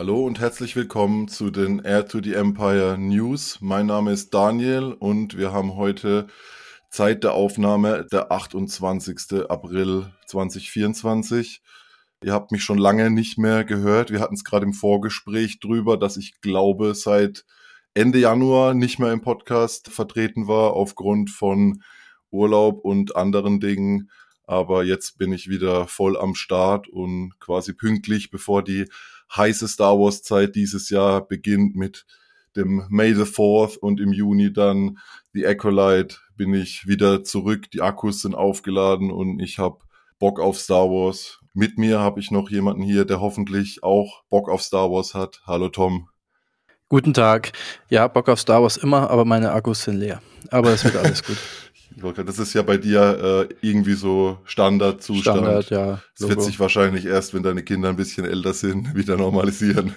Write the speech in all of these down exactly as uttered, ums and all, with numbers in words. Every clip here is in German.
Hallo und herzlich willkommen zu den Heir to the Empire News. Mein Name ist Daniel und wir haben heute Zeit der Aufnahme, der achtundzwanzigster April zweitausendvierundzwanzig. Ihr habt mich schon lange nicht mehr gehört. Wir hatten es gerade im Vorgespräch drüber, dass ich glaube, seit Ende Januar nicht mehr im Podcast vertreten war aufgrund von Urlaub und anderen Dingen. Aber jetzt bin ich wieder voll am Start und quasi pünktlich, bevor die heiße Star Wars Zeit dieses Jahr beginnt mit dem May the fourth und im Juni dann The Acolyte, bin ich wieder zurück. Die Akkus sind aufgeladen und ich habe Bock auf Star Wars. Mit mir habe ich noch jemanden hier, der hoffentlich auch Bock auf Star Wars hat. Hallo Tom. Guten Tag. Ja, Bock auf Star Wars immer, aber meine Akkus sind leer. Aber es wird alles gut. Das ist ja bei dir äh, irgendwie so Standardzustand. Standard, ja. Das wird sich wahrscheinlich erst, wenn deine Kinder ein bisschen älter sind, wieder normalisieren.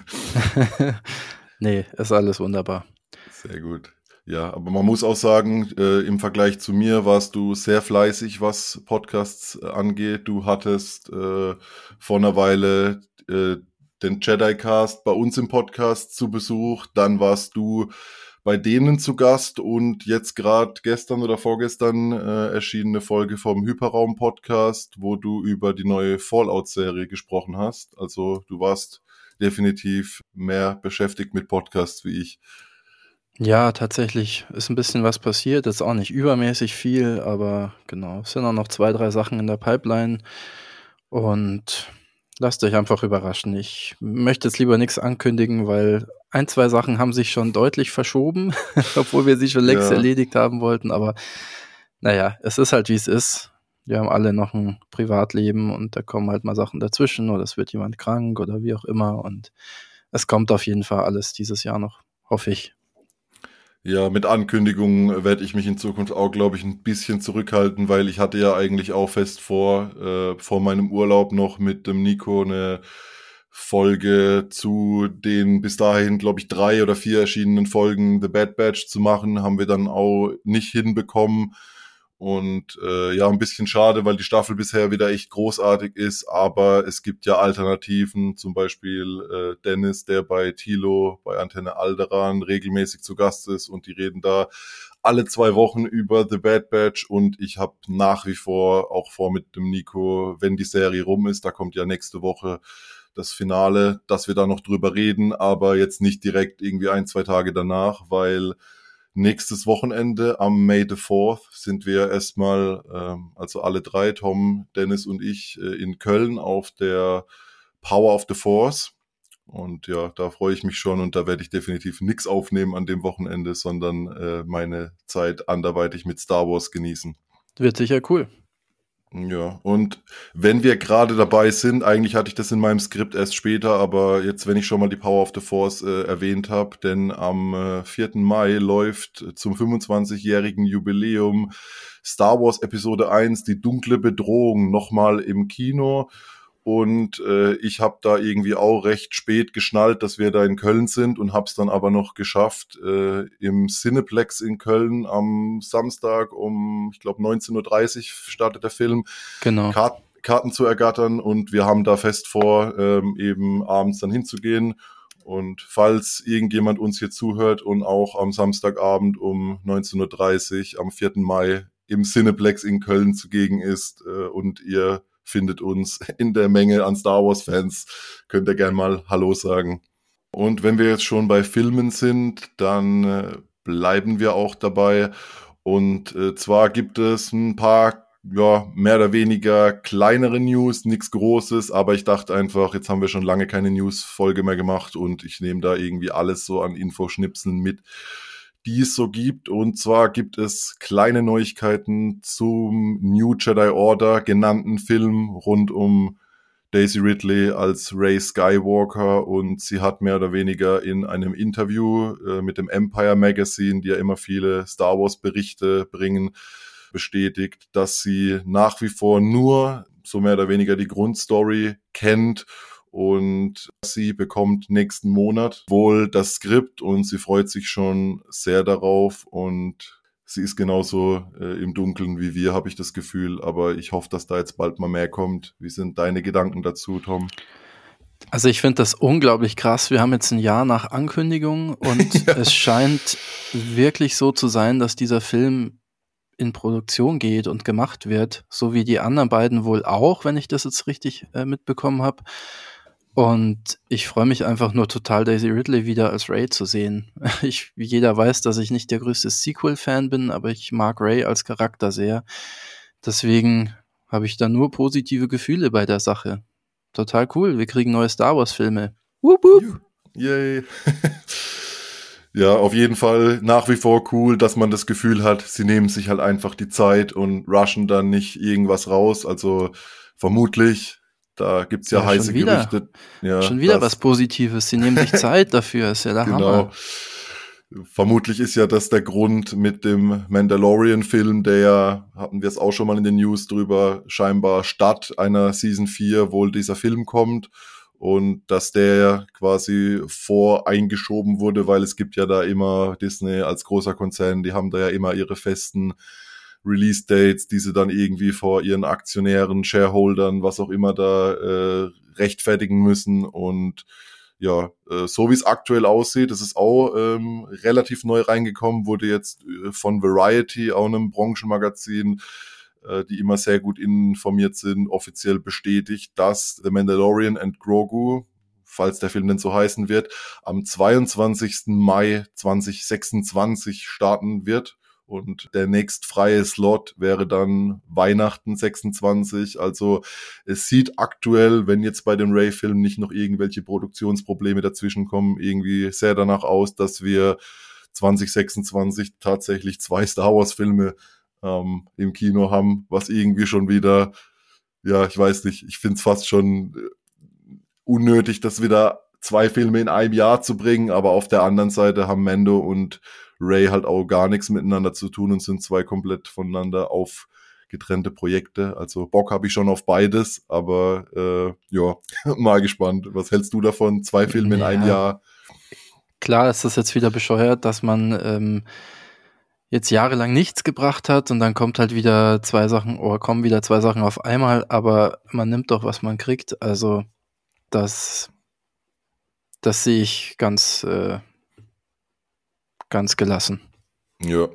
Nee, ist alles wunderbar. Sehr gut. Ja, aber man muss auch sagen, äh, im Vergleich zu mir warst du sehr fleißig, was Podcasts äh, angeht. Du hattest äh, vor einer Weile äh, den Jedi-Cast bei uns im Podcast zu Besuch. Dann warst du bei denen zu Gast und jetzt gerade gestern oder vorgestern äh, erschienene Folge vom Hyperraum-Podcast, wo du über die neue Fallout-Serie gesprochen hast. Also du warst definitiv mehr beschäftigt mit Podcasts wie ich. Ja, tatsächlich ist ein bisschen was passiert. Ist auch nicht übermäßig viel, aber genau, es sind auch noch zwei, drei Sachen in der Pipeline. Und lasst euch einfach überraschen. Ich möchte jetzt lieber nichts ankündigen, weil ein, zwei Sachen haben sich schon deutlich verschoben, obwohl wir sie schon längst Ja. erledigt haben wollten. Aber naja, es ist halt, wie es ist. Wir haben alle noch ein Privatleben und da kommen halt mal Sachen dazwischen oder es wird jemand krank oder wie auch immer. Und es kommt auf jeden Fall alles dieses Jahr noch, hoffe ich. Ja, mit Ankündigungen werde ich mich in Zukunft auch, glaube ich, ein bisschen zurückhalten, weil ich hatte ja eigentlich auch fest vor, äh, vor meinem Urlaub noch mit dem Nico eine Folge zu den bis dahin, glaube ich, drei oder vier erschienenen Folgen The Bad Batch zu machen. Haben wir dann auch nicht hinbekommen. Und äh, ja, ein bisschen schade, weil die Staffel bisher wieder echt großartig ist, aber es gibt ja Alternativen, zum Beispiel äh, Dennis, der bei Thilo, bei Antenne Alderan regelmäßig zu Gast ist und die reden da alle zwei Wochen über The Bad Batch und ich habe nach wie vor auch vor mit dem Nico, wenn die Serie rum ist, da kommt ja nächste Woche das Finale, dass wir da noch drüber reden, aber jetzt nicht direkt irgendwie ein, zwei Tage danach, weil nächstes Wochenende am May the fourth sind wir erstmal, ähm, also alle drei, Tom, Dennis und ich, äh, in Köln auf der Power of the Force. Und ja, da freue ich mich schon und da werde ich definitiv nichts aufnehmen an dem Wochenende, sondern äh, meine Zeit anderweitig mit Star Wars genießen. Wird sicher cool. Ja, und wenn wir gerade dabei sind, eigentlich hatte ich das in meinem Skript erst später, aber jetzt, wenn ich schon mal die Power of the Force äh, erwähnt habe, denn am äh, vierten Mai läuft zum fünfundzwanzigjährigen Jubiläum Star Wars Episode eins, die dunkle Bedrohung, nochmal im Kino. Und äh, ich habe da irgendwie auch recht spät geschnallt, dass wir da in Köln sind und habe es dann aber noch geschafft, äh, im Cineplex in Köln am Samstag um, ich glaube, neunzehn Uhr dreißig startet der Film, Genau. Kart- Karten zu ergattern und wir haben da fest vor, ähm, eben abends dann hinzugehen. Und falls irgendjemand uns hier zuhört und auch am Samstagabend um neunzehn Uhr dreißig am vierten Mai im Cineplex in Köln zugegen ist äh, und ihr findet uns in der Menge an Star Wars Fans, könnt ihr gerne mal Hallo sagen. Und wenn wir jetzt schon bei Filmen sind, dann äh, bleiben wir auch dabei. Und äh, zwar gibt es ein paar, ja, mehr oder weniger kleinere News, nichts Großes, aber ich dachte einfach, jetzt haben wir schon lange keine News-Folge mehr gemacht und ich nehme da irgendwie alles so an Infoschnipseln mit, die es so gibt. Und zwar gibt es kleine Neuigkeiten zum New Jedi Order genannten Film rund um Daisy Ridley als Rey Skywalker und sie hat mehr oder weniger in einem Interview äh, mit dem Empire Magazine, die ja immer viele Star Wars Berichte bringen, bestätigt, dass sie nach wie vor nur so mehr oder weniger die Grundstory kennt und sie bekommt nächsten Monat wohl das Skript und sie freut sich schon sehr darauf und sie ist genauso äh, im Dunkeln wie wir, habe ich das Gefühl, aber ich hoffe, dass da jetzt bald mal mehr kommt. Wie sind deine Gedanken dazu, Tom? Also ich finde das unglaublich krass. Wir haben jetzt ein Jahr nach Ankündigung und Ja. es scheint wirklich so zu sein, dass dieser Film in Produktion geht und gemacht wird, so wie die anderen beiden wohl auch, wenn ich das jetzt richtig äh, mitbekommen habe. Und ich freue mich einfach nur total, Daisy Ridley wieder als Rey zu sehen. Ich, wie jeder weiß, dass ich nicht der größte Sequel-Fan bin, aber ich mag Rey als Charakter sehr. Deswegen habe ich da nur positive Gefühle bei der Sache. Total cool, wir kriegen neue Star Wars-Filme. Wup, wup. Juhu. Yay. Ja, auf jeden Fall nach wie vor cool, dass man das Gefühl hat, sie nehmen sich halt einfach die Zeit und rushen dann nicht irgendwas raus. Also vermutlich, da gibt's ja, Ja, heiße schon wieder. Gerüchte. Ja, Schon wieder was dass, Positives. Sie nehmen sich Zeit dafür, ist ja der genau. Hammer. Vermutlich ist ja das der Grund mit dem Mandalorian-Film, der ja, hatten wir es auch schon mal in den News drüber, scheinbar statt einer Season vier wohl dieser Film kommt und dass der quasi voreingeschoben wurde, weil es gibt ja da immer Disney als großer Konzern, die haben da ja immer ihre festen Release-Dates, die sie dann irgendwie vor ihren Aktionären, Shareholdern, was auch immer da äh, rechtfertigen müssen und ja, äh, so wie es aktuell aussieht, das ist auch ähm, relativ neu reingekommen, wurde jetzt äh, von Variety, auch einem Branchenmagazin, äh, die immer sehr gut informiert sind, offiziell bestätigt, dass The Mandalorian and Grogu, falls der Film denn so heißen wird, am zweiundzwanzigsten Mai zweitausendsechsundzwanzig starten wird. Und der nächstfreie Slot wäre dann Weihnachten sechsundzwanzig. Also es sieht aktuell, wenn jetzt bei dem Ray-Film nicht noch irgendwelche Produktionsprobleme dazwischen kommen, irgendwie sehr danach aus, dass wir zwanzig sechsundzwanzig tatsächlich zwei Star Wars-Filme ähm, im Kino haben, was irgendwie schon wieder, ja, ich weiß nicht, ich finde es fast schon unnötig, das wieder zwei Filme in einem Jahr zu bringen, aber auf der anderen Seite haben Mando und Ray halt auch gar nichts miteinander zu tun und sind zwei komplett voneinander aufgetrennte Projekte. Also Bock habe ich schon auf beides, aber äh, ja, mal gespannt. Was hältst du davon? Zwei Filme in einem Ja. Jahr? Klar ist das jetzt wieder bescheuert, dass man ähm, jetzt jahrelang nichts gebracht hat und dann kommt halt wieder zwei Sachen oder kommen wieder zwei Sachen auf einmal, aber man nimmt doch, was man kriegt. Also das, das sehe ich ganz, äh, ganz gelassen. Ja.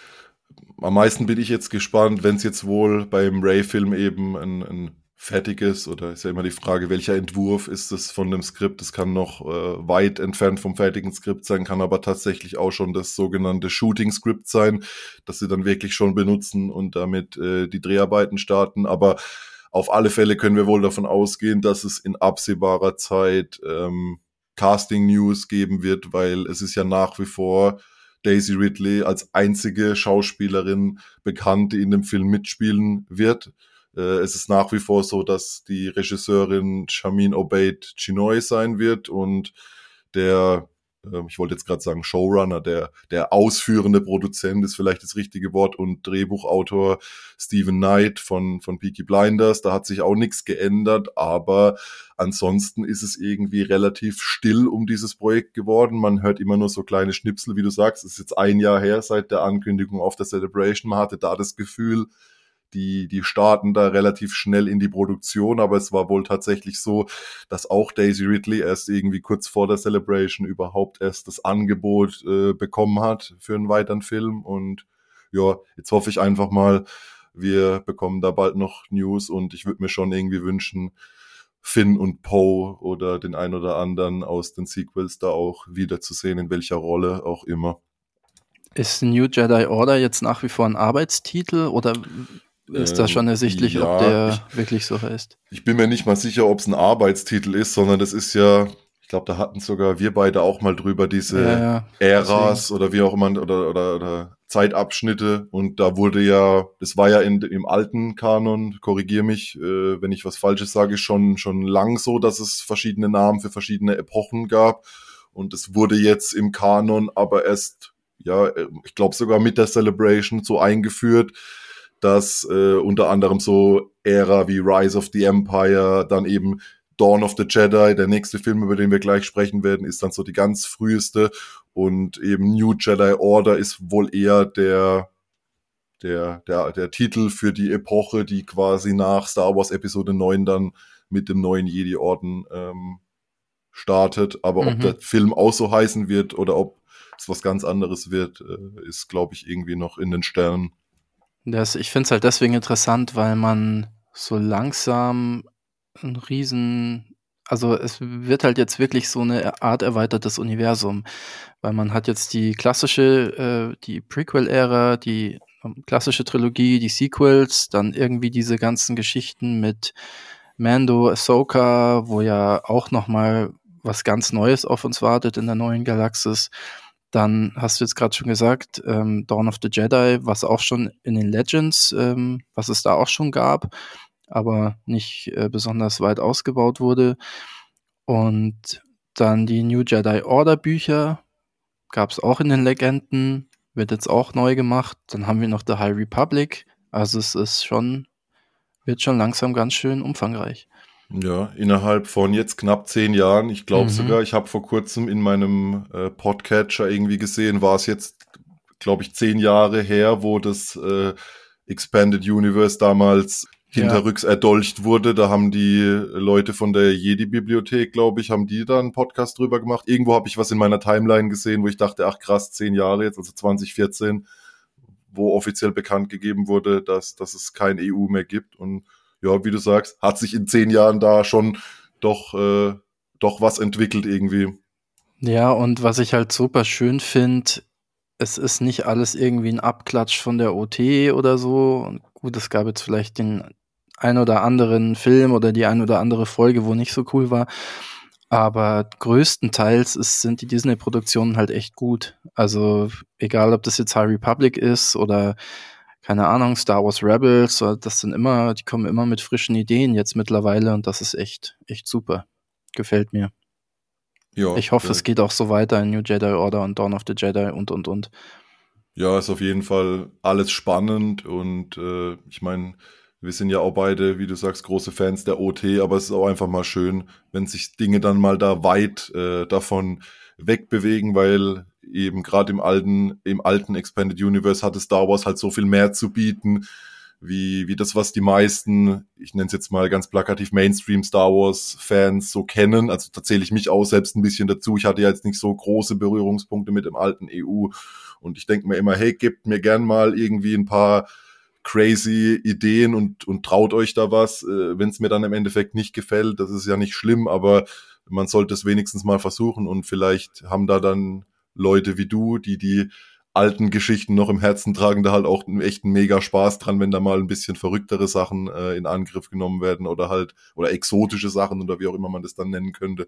Am meisten bin ich jetzt gespannt, wenn es jetzt wohl beim Ray-Film eben ein, ein fertiges, oder ist ja immer die Frage, welcher Entwurf ist es von dem Skript? Das kann noch äh, weit entfernt vom fertigen Skript sein, kann aber tatsächlich auch schon das sogenannte Shooting-Skript sein, das sie dann wirklich schon benutzen und damit äh, die Dreharbeiten starten. Aber auf alle Fälle können wir wohl davon ausgehen, dass es in absehbarer Zeit ähm, Casting-News geben wird, weil es ist ja nach wie vor Daisy Ridley als einzige Schauspielerin bekannt, die in dem Film mitspielen wird. Äh, es ist nach wie vor so, dass die Regisseurin Sharmeen Obaid-Chinoy sein wird und der, äh, ich wollte jetzt gerade sagen Showrunner, der, der ausführende Produzent ist vielleicht das richtige Wort und Drehbuchautor Stephen Knight von, von Peaky Blinders. Da hat sich auch nichts geändert, aber ansonsten ist es irgendwie relativ still um dieses Projekt geworden. Man hört immer nur so kleine Schnipsel, wie du sagst. Es ist jetzt ein Jahr her seit der Ankündigung auf der Celebration. Man hatte da das Gefühl, die, die starten da relativ schnell in die Produktion, aber es war wohl tatsächlich so, dass auch Daisy Ridley erst irgendwie kurz vor der Celebration überhaupt erst das Angebot äh, bekommen hat für einen weiteren Film. Und ja, jetzt hoffe ich einfach mal, wir bekommen da bald noch News und ich würde mir schon irgendwie wünschen, Finn und Poe oder den ein oder anderen aus den Sequels da auch wiederzusehen, in welcher Rolle auch immer. Ist New Jedi Order jetzt nach wie vor ein Arbeitstitel oder ist das schon ersichtlich, ähm, ja, ob der ich, wirklich so heißt? Ich bin mir nicht mal sicher, ob es ein Arbeitstitel ist, sondern das ist ja, ich glaube, da hatten sogar wir beide auch mal drüber, diese Ja, ja, Äras deswegen. oder wie auch immer, oder, oder, oder Zeitabschnitte. Und da wurde ja, das war ja in, im alten Kanon, korrigier mich, äh, wenn ich was Falsches sage, schon, schon lang so, dass es verschiedene Namen für verschiedene Epochen gab. Und es wurde jetzt im Kanon aber erst, ja, ich glaube sogar mit der Celebration so eingeführt, dass äh, unter anderem so Ära wie Rise of the Empire, dann eben Dawn of the Jedi, der nächste Film, über den wir gleich sprechen werden, ist dann so die ganz früheste und eben New Jedi Order ist wohl eher der der der der Titel für die Epoche, die quasi nach Star Wars Episode neun dann mit dem neuen Jedi-Orden ähm, startet, aber ob der Mhm. Film auch so heißen wird oder ob es was ganz anderes wird, äh, ist, glaube ich, irgendwie noch in den Sternen. Das ich finde es halt deswegen interessant, weil man so langsam 'n riesen also, es wird halt jetzt wirklich so 'ne Art erweitertes Universum, weil man hat jetzt die klassische äh, die Prequel-Ära, die, ähm, klassische Trilogie, die Sequels, dann irgendwie diese ganzen Geschichten mit Mando, Ahsoka, wo ja auch noch mal was ganz Neues auf uns wartet in der neuen Galaxis. Dann hast du jetzt grad schon gesagt, ähm, Dawn of the Jedi, was auch schon in den Legends ähm, was es da auch schon gab, aber nicht, äh, besonders weit ausgebaut wurde. Und dann die New Jedi Order Bücher gab's auch in den Legenden, wird jetzt auch neu gemacht. Dann haben wir noch The High Republic. Also, es ist schon wird schon langsam ganz schön umfangreich. Ja, innerhalb von jetzt knapp zehn Jahren. Ich glaube Mhm. sogar, ich habe vor Kurzem in meinem, äh, Podcatcher irgendwie gesehen, war es jetzt, glaube ich, zehn Jahre her, wo das, äh, Expanded Universe damals Ja. hinterrücks erdolcht wurde. Da haben die Leute von der Jedi-Bibliothek, glaube ich, haben die da 'n Podcast drüber gemacht. Irgendwo habe ich was in meiner Timeline gesehen, wo ich dachte: „Ach krass, zehn Jahre jetzt“, also zwanzig vierzehn, wo offiziell bekannt gegeben wurde, dass dass es kein E U mehr gibt. Und ja, wie du sagst, hat sich in zehn Jahren da schon doch äh, doch was entwickelt irgendwie. Ja, und was ich halt super schön finde, es ist nicht alles irgendwie 'n Abklatsch von der O T oder so. Und gut, es gab jetzt vielleicht den ein oder anderen Film oder die ein oder andere Folge, wo nicht so cool war, aber größtenteils ist sind die Disney-Produktionen halt echt gut. Also, egal, ob das jetzt High Republic ist oder, keine Ahnung, Star Wars Rebels, oder das sind immer die kommen immer mit frischen Ideen jetzt mittlerweile und das ist echt echt super. Gefällt mir. Ja, Ich hoffe, da es geht auch so weiter in New Jedi Order und Dawn of the Jedi und, und, und. Ja, ist auf jeden Fall alles spannend und, äh, ich meine, wir sind ja auch beide, wie du sagst, große Fans der O T, aber es ist auch einfach mal schön, wenn sich Dinge dann mal da weit, äh, davon wegbewegen, weil eben grad im alten im alten Expanded Universe hatte Star Wars halt so viel mehr zu bieten, wie wie das, was die meisten, ich nenne es jetzt mal ganz plakativ, Mainstream-Star-Wars-Fans so kennen. Also, da zähle ich mich auch selbst 'n bisschen dazu. Ich hatte ja jetzt nicht so große Berührungspunkte mit dem alten E U und ich denke mir immer: „Hey, gebt mir gern mal irgendwie 'n paar crazy Ideen und und traut euch da was.“ Äh, wenn's mir dann im Endeffekt nicht gefällt, das ist ja nicht schlimm, aber man sollte es wenigstens mal versuchen und vielleicht haben da dann Leute wie du, die die alten Geschichten noch im Herzen tragen, da halt auch 'n echten Mega-Spaß dran, wenn da mal 'n bisschen verrücktere Sachen, äh, in Angriff genommen werden oder halt oder exotische Sachen oder wie auch immer man das dann nennen könnte.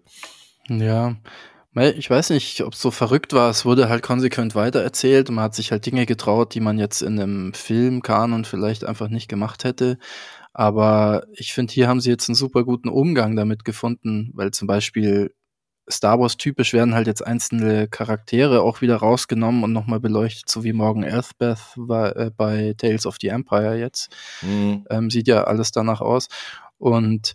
Ja, weil ich weiß nicht, ob's so verrückt war. Es wurde halt konsequent weitererzählt und man hat sich halt Dinge getraut, die man jetzt in 'nem Filmkanon vielleicht einfach nicht gemacht hätte. Aber ich finde, hier haben sie jetzt 'n super guten Umgang damit gefunden, weil zum Beispiel Star Wars typisch werden halt jetzt einzelne Charaktere auch wieder rausgenommen und noch mal beleuchtet, so wie Morgan Elsbeth war, äh, bei Tales of the Empire jetzt. Mhm. Ähm, sieht ja alles danach aus. Und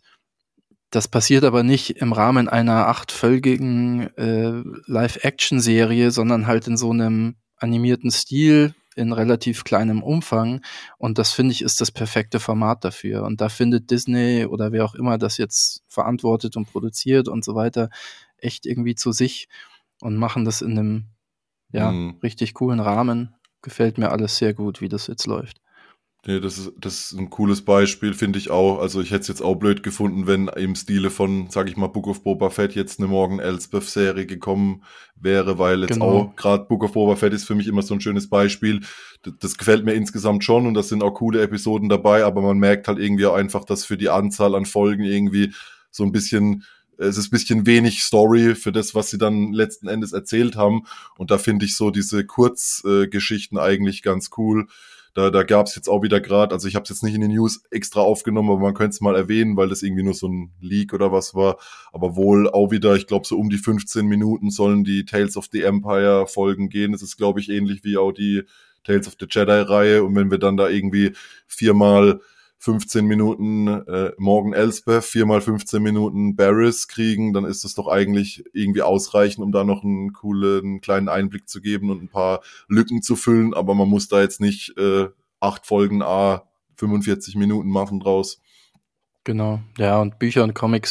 das passiert aber nicht im Rahmen einer achtfölgigen, äh, Live-Action-Serie, sondern halt in so 'nem animierten Stil in relativ kleinem Umfang. Und das, finde ich, ist das perfekte Format dafür. Und da findet Disney oder wer auch immer das jetzt verantwortet und produziert und so weiter, echt irgendwie zu sich und machen das in 'nem, ja, Mhm. richtig coolen Rahmen. Gefällt mir alles sehr gut, wie das jetzt läuft. Ne, das ist das ist 'n cooles Beispiel, finde ich auch. Also, ich hätte es jetzt auch blöd gefunden, wenn im Stile von, sage ich mal, Book of Boba Fett jetzt 'ne Morgan Elsbeth-Serie gekommen wäre, weil jetzt Genau. auch grad Book of Boba Fett ist für mich immer so 'n schönes Beispiel. D das gefällt mir insgesamt schon und da sind auch coole Episoden dabei, aber man merkt halt irgendwie auch einfach, dass für die Anzahl an Folgen irgendwie so 'n bisschen es ist bisschen wenig Story für das, was sie dann letzten Endes erzählt haben. Und da finde ich so diese Kurz äh, Geschichten eigentlich ganz cool. Da da gab's jetzt auch wieder grad also, ich habe es jetzt nicht in den News extra aufgenommen, aber man könnte es mal erwähnen, weil das irgendwie nur so 'n Leak oder was war. Aber wohl auch wieder, ich glaube, so um die fünfzehn Minuten sollen die Tales of the Empire Folgen gehen. Das ist, glaube ich, ähnlich wie auch die Tales of the Jedi-Reihe. Und wenn wir dann da irgendwie viermal fünfzehn Minuten, äh, Morgan Elsbeth, viermal fünfzehn Minuten Barriss kriegen, dann ist das doch eigentlich irgendwie ausreichend, um da noch 'n coolen kleinen Einblick zu geben und 'n paar Lücken zu füllen. Aber man muss da jetzt nicht, äh, acht Folgen à fünfundvierzig Minuten machen draus. Genau. Ja, und Bücher und Comics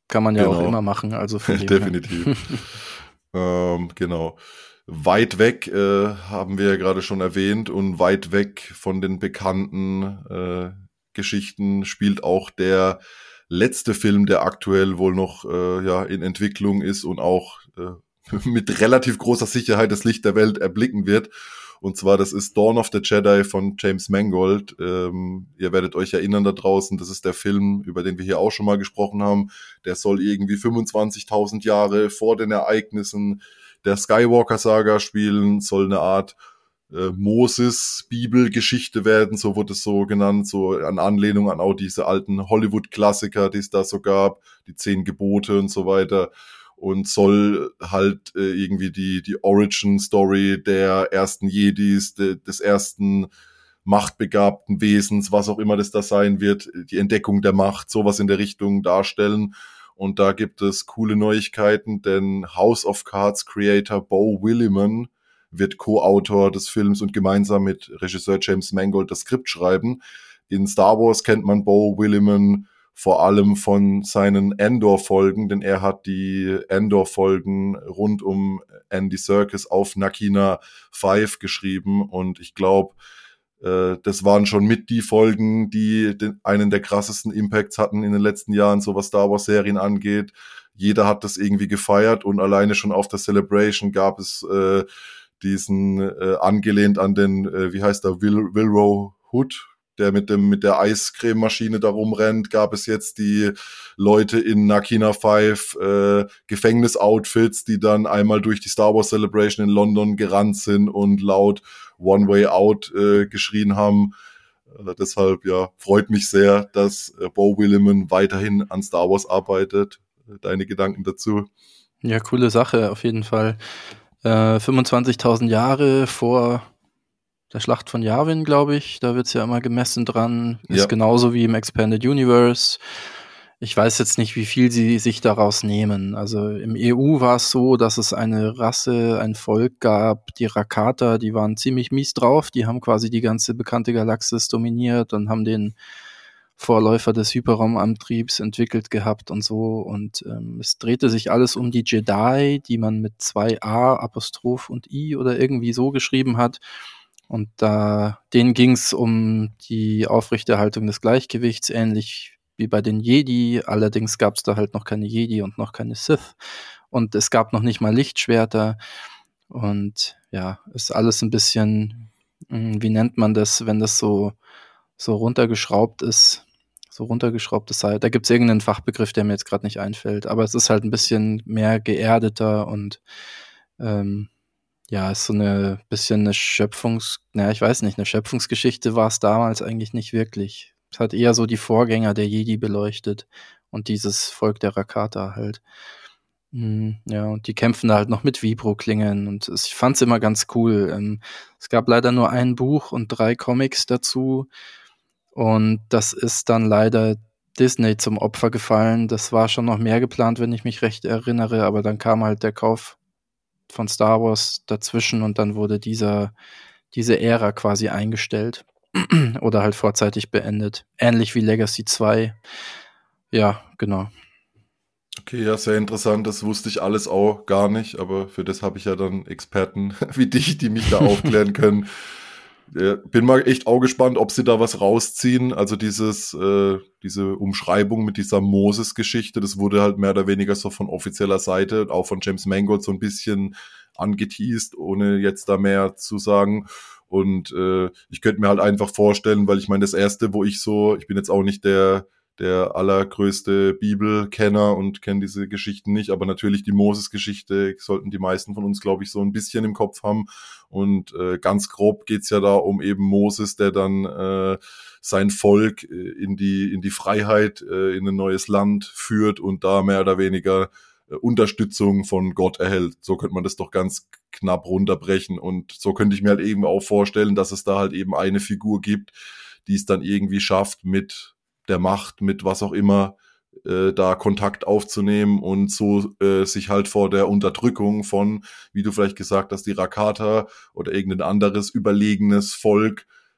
kann man ja Genau. auch immer machen, also von dem her. Definitiv. ähm, genau. Weit weg äh, haben wir ja gerade schon erwähnt und weit weg von den bekannten äh, Geschichten spielt auch der letzte Film, der aktuell wohl noch äh, ja in Entwicklung ist und auch äh, mit relativ großer Sicherheit das Licht der Welt erblicken wird. Und zwar, das ist Dawn of the Jedi von James Mangold. Ähm, ihr werdet euch erinnern da draußen, das ist der Film, über den wir hier auch schon mal gesprochen haben. Der soll irgendwie fünfundzwanzigtausend Jahre vor den Ereignissen der Skywalker-Saga spielen, soll eine Art äh, Moses-Bibel-Geschichte werden, so wurde es so genannt, so an Anlehnung an auch diese alten Hollywood-Klassiker, die es da so gab, die Zehn Gebote und so weiter. Und soll halt äh, irgendwie die die Origin-Story der ersten Jedis, de, des ersten machtbegabten Wesens, was auch immer das da sein wird, die Entdeckung der Macht, sowas in der Richtung darstellen. Und da gibt es coole Neuigkeiten, denn House of Cards Creator Beau Willimon wird Co-Autor des Films und gemeinsam mit Regisseur James Mangold das Skript schreiben. In Star Wars kennt man Beau Willimon vor allem von seinen Andor-Folgen, denn er hat die Andor-Folgen rund um Andy Serkis auf Nakina fünf geschrieben und ich glaube, äh, das waren schon mit die Folgen, die den, einen der krassesten Impacts hatten in den letzten Jahren, so was Star Wars-Serien angeht. Jeder hat das irgendwie gefeiert und alleine schon auf der Celebration gab es äh, diesen, äh, angelehnt an den, äh, wie heißt der, Will, Wilrow Hood, der mit dem mit der Eiscrememaschine da rumrennt, gab es jetzt die Leute in Nakina fünf äh, Gefängnisoutfits, die dann einmal durch die Star Wars Celebration in London gerannt sind und laut One Way Out äh, geschrien haben. Äh, deshalb ja freut mich sehr, dass äh, Beau Willimon weiterhin an Star Wars arbeitet. Deine Gedanken dazu? Ja, coole Sache auf jeden Fall. Äh, fünfundzwanzigtausend Jahre vor der Schlacht von Yavin, glaube ich, da wird's ja immer gemessen dran. Ist Ja. genauso wie im Expanded Universe. Ich weiß jetzt nicht, wie viel sie sich daraus nehmen. Also im E U war es so, dass es eine Rasse, ein Volk gab, die Rakata, die waren ziemlich mies drauf. Die haben quasi die ganze bekannte Galaxis dominiert und haben den Vorläufer des Hyperraumantriebs entwickelt gehabt und so. Und ähm, es drehte sich alles um die Jedi, die man mit zwei A, Apostroph und I oder irgendwie so geschrieben hat. Und da denen ging es um die Aufrechterhaltung des Gleichgewichts, ähnlich wie bei den Jedi. Allerdings gab es da halt noch keine Jedi und noch keine Sith. Und es gab noch nicht mal Lichtschwerter. Und ja, ist alles ein bisschen, mh, wie nennt man das, wenn das so, so runtergeschraubt ist, so runtergeschraubt ist. Da gibt es irgendeinen Fachbegriff, der mir jetzt gerade nicht einfällt. Aber es ist halt ein bisschen mehr geerdeter und ähm, ja, ist so eine bisschen eine Schöpfungs... naja, ich weiß nicht, eine Schöpfungsgeschichte war es damals eigentlich nicht wirklich. Es hat eher so die Vorgänger der Jedi beleuchtet und dieses Volk der Rakata halt. Mm, ja, und die kämpfen da halt noch mit Vibro-Klingen und es, ich fand's immer ganz cool. Ähm, es gab leider nur ein Buch und drei Comics dazu und das ist dann leider Disney zum Opfer gefallen. Das war schon noch mehr geplant, wenn ich mich recht erinnere, aber dann kam halt der Kauf von Star Wars dazwischen und dann wurde dieser, diese Ära quasi eingestellt oder halt vorzeitig beendet. Ähnlich wie Legacy zwei. Ja, genau. Okay, ja, sehr interessant. Das wusste ich alles auch gar nicht, aber für das habe ich ja dann Experten wie dich, die mich da aufklären können. Ja, bin mal echt auch gespannt, ob sie da was rausziehen. Also dieses, äh, diese Umschreibung mit dieser Moses-Geschichte, das wurde halt mehr oder weniger so von offizieller Seite, auch von James Mangold so ein bisschen angeteased, ohne jetzt da mehr zu sagen. Und äh, ich könnte mir halt einfach vorstellen, weil ich meine, das erste, wo ich so, ich bin jetzt auch nicht der der allergrößte Bibelkenner und kenne diese Geschichten nicht, aber natürlich die Moses-Geschichte sollten die meisten von uns, glaube ich, so ein bisschen im Kopf haben. Und äh, ganz grob geht's ja da um eben Moses, der dann äh, sein Volk äh, in die in die Freiheit, äh, in ein neues Land führt und da mehr oder weniger äh, Unterstützung von Gott erhält. So könnte man das doch ganz knapp runterbrechen. Und so könnte ich mir halt eben auch vorstellen, dass es da halt eben eine Figur gibt, die es dann irgendwie schafft, mit der Macht, mit was auch immer, äh, da Kontakt aufzunehmen und so äh, sich halt vor der Unterdrückung von, wie du vielleicht gesagt hast, die Rakata oder irgendein anderes überlegenes Volk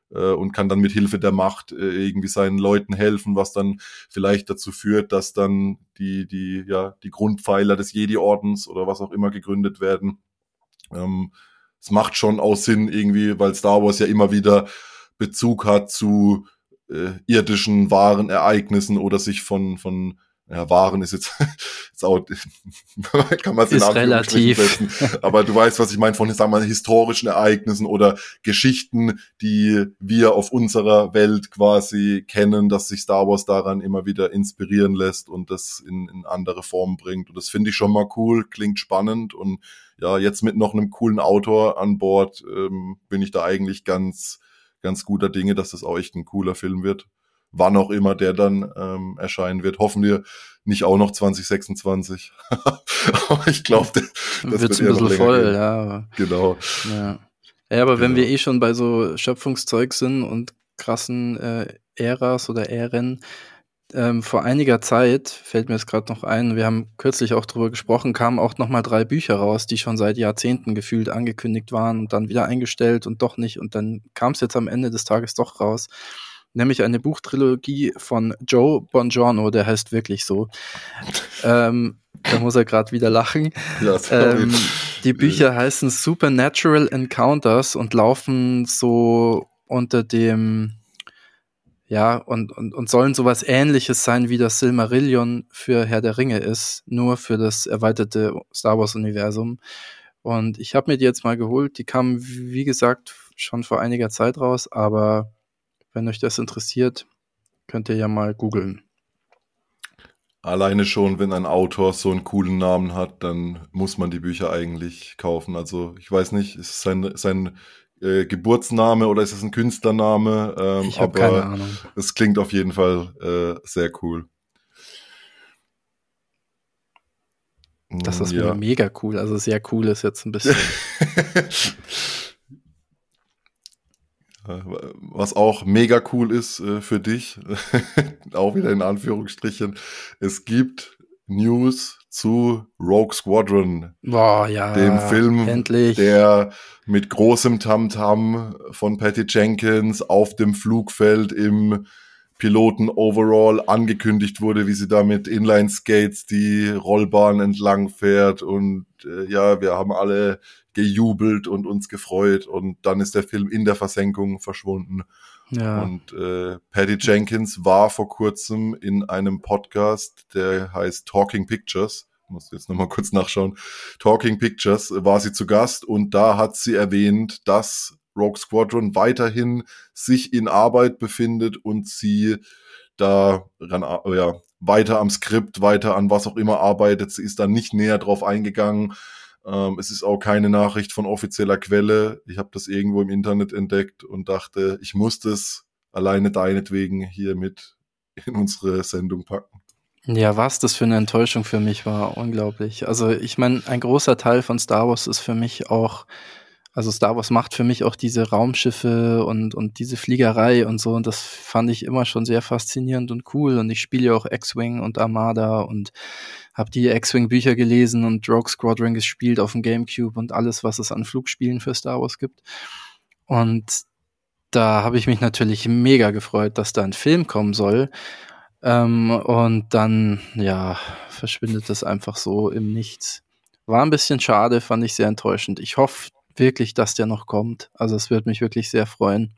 äh, und kann dann mit Hilfe der Macht äh, irgendwie seinen Leuten helfen, was dann vielleicht dazu führt, dass dann die, die, ja, die Grundpfeiler des Jedi-Ordens oder was auch immer gegründet werden. Ähm, es macht schon auch Sinn irgendwie, weil Star Wars ja immer wieder Bezug hat zu äh, irdischen, wahren Ereignissen oder sich von, von ja, Waren ist jetzt, ist auch, kann man es in Ist Anführungsstrichen relativ. setzen, aber du weißt, was ich meine, von, sagen wir mal, historischen Ereignissen oder Geschichten, die wir auf unserer Welt quasi kennen, dass sich Star Wars daran immer wieder inspirieren lässt und das in, in andere Formen bringt. Und das finde ich schon mal cool, klingt spannend und ja, jetzt mit noch einem coolen Autor an Bord ähm, bin ich da eigentlich ganz, ganz guter Dinge, dass das auch echt ein cooler Film wird. Wann auch immer der dann ähm, erscheinen wird. Hoffen wir nicht auch noch zwanzig sechsundzwanzig. Aber ich glaube, das Wird's wird ein eher noch bisschen länger voll, gehen. ja. aber- Genau. Ja, ja aber wenn Genau. wir eh schon bei so Schöpfungszeug sind und krassen äh, Äras oder Ären, ähm, vor einiger Zeit, fällt mir jetzt gerade noch ein, wir haben kürzlich auch drüber gesprochen, kamen auch noch mal drei Bücher raus, die schon seit Jahrzehnten gefühlt angekündigt waren und dann wieder eingestellt und doch nicht. Und dann kam es jetzt am Ende des Tages doch raus. Nämlich eine Buchtrilogie von Joe Bongiorno, der heißt wirklich so. ähm, da muss er gerade wieder lachen. Ja, sorry. Ähm, die Bücher heißen Supernatural Encounters und laufen so unter dem, ja, und, und, und sollen sowas Ähnliches sein, wie das Silmarillion für Herr der Ringe ist, nur für das erweiterte Star Wars-Universum. Und ich habe mir die jetzt mal geholt. Die kamen, wie gesagt, schon vor einiger Zeit raus, aber wenn euch das interessiert, könnt ihr ja mal googeln. Alleine schon, wenn ein Autor so einen coolen Namen hat, dann muss man die Bücher eigentlich kaufen. Also ich weiß nicht, ist es sein, sein äh, Geburtsname oder ist es ein Künstlername? Ähm, Ich habe keine aber Ahnung. es klingt auf jeden Fall äh, sehr cool. Das Mm, ist ja. mega cool. Also sehr cool ist jetzt ein bisschen. Was auch mega cool ist äh, für dich, auch wieder in Anführungsstrichen, es gibt News zu Rogue Squadron, Boah, ja, dem Film, endlich. der mit großem Tamtam von Patty Jenkins auf dem Flugfeld im Piloten-Overall angekündigt wurde, wie sie da mit Inline-Skates die Rollbahn entlang fährt und äh, ja, wir haben alle gejubelt und uns gefreut und dann ist der Film in der Versenkung verschwunden. Ja. Und äh, Patty Jenkins war vor kurzem in einem Podcast, der heißt Talking Pictures. Ich muss jetzt nochmal kurz nachschauen. Talking Pictures war sie zu Gast und da hat sie erwähnt, dass Rogue Squadron weiterhin sich in Arbeit befindet und sie da ran, ja, weiter am Skript, weiter an was auch immer arbeitet. Sie ist da nicht näher drauf eingegangen. Ähm, es ist auch keine Nachricht von offizieller Quelle. Ich habe das irgendwo im Internet entdeckt und dachte, ich muss das alleine deinetwegen hier mit in unsere Sendung packen. Ja, was das für eine Enttäuschung für mich war, unglaublich. Also ich meine, ein großer Teil von Star Wars ist für mich auch, also Star Wars macht für mich auch diese Raumschiffe und, und diese Fliegerei und so und das fand ich immer schon sehr faszinierend und cool und ich spiele ja auch X-Wing und Armada und habe die X-Wing-Bücher gelesen und Rogue Squadron gespielt auf dem GameCube und alles, was es an Flugspielen für Star Wars gibt. Und da habe ich mich natürlich mega gefreut, dass da ein Film kommen soll. Ähm, und dann, ja, verschwindet das einfach so im Nichts. War ein bisschen schade, fand ich sehr enttäuschend. Ich hoffe wirklich, dass der noch kommt. Also es wird mich wirklich sehr freuen.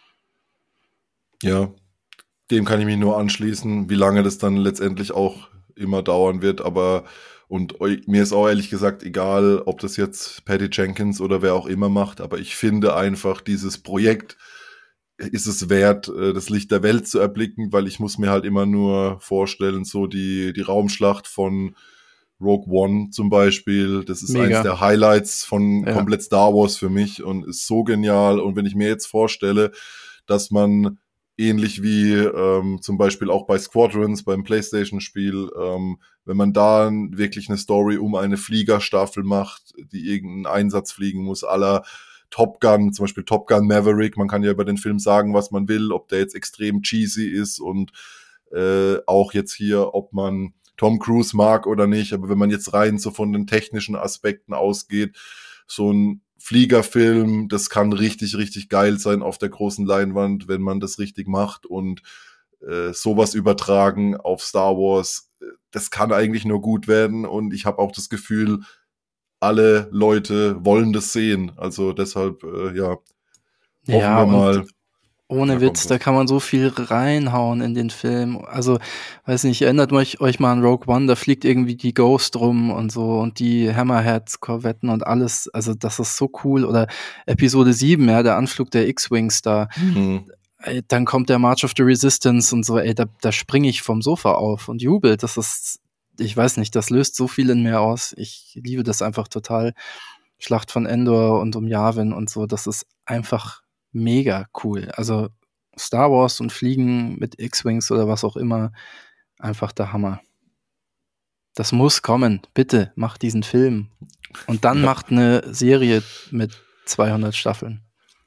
Ja, dem kann ich mich nur anschließen, wie lange das dann letztendlich auch immer dauern wird, aber und mir ist auch ehrlich gesagt egal, ob das jetzt Patty Jenkins oder wer auch immer macht, aber ich finde einfach, dieses Projekt ist es wert, das Licht der Welt zu erblicken, weil ich muss mir halt immer nur vorstellen, so die, die Raumschlacht von Rogue One zum Beispiel, das ist Mega. eins der Highlights von Ja. komplett Star Wars für mich und ist so genial. Und wenn ich mir jetzt vorstelle, dass man ähnlich wie ähm, zum Beispiel auch bei Squadrons, beim PlayStation-Spiel, ähm, wenn man da wirklich eine Story um eine Fliegerstaffel macht, die irgendeinen Einsatz fliegen muss, à la Top Gun, zum Beispiel Top Gun Maverick, man kann ja über den Film sagen, was man will, ob der jetzt extrem cheesy ist und äh, auch jetzt hier, ob man Tom Cruise mag oder nicht, aber wenn man jetzt rein so von den technischen Aspekten ausgeht, so ein Fliegerfilm, das kann richtig, richtig geil sein auf der großen Leinwand, wenn man das richtig macht und äh, sowas übertragen auf Star Wars, das kann eigentlich nur gut werden und ich habe auch das Gefühl, alle Leute wollen das sehen, also deshalb, äh, ja, hoffen Ja, wir und mal. ohne Da Witz, kommt da was. kann man so viel reinhauen in den Film. Also, weiß nicht, erinnert euch, euch mal an Rogue One, da fliegt irgendwie die Ghost rum und so und die Hammerheads, Korvetten und alles. Also, das ist so cool. Oder Episode sieben, ja, der Anflug der X-Wings da. Mhm. Ey, dann kommt der March of the Resistance und so, ey, da, da springe ich vom Sofa auf und jubel. Das ist, ich weiß nicht, das löst so viel in mir aus. Ich liebe das einfach total. Schlacht von Endor und um Yavin und so, das ist einfach mega cool. Also Star Wars und Fliegen mit X-Wings oder was auch immer, einfach der Hammer. Das muss kommen. Bitte, macht diesen Film. Und dann Ja. macht eine Serie mit zweihundert Staffeln.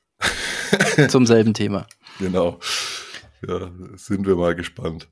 Zum selben Thema. Genau. Ja, sind wir mal gespannt.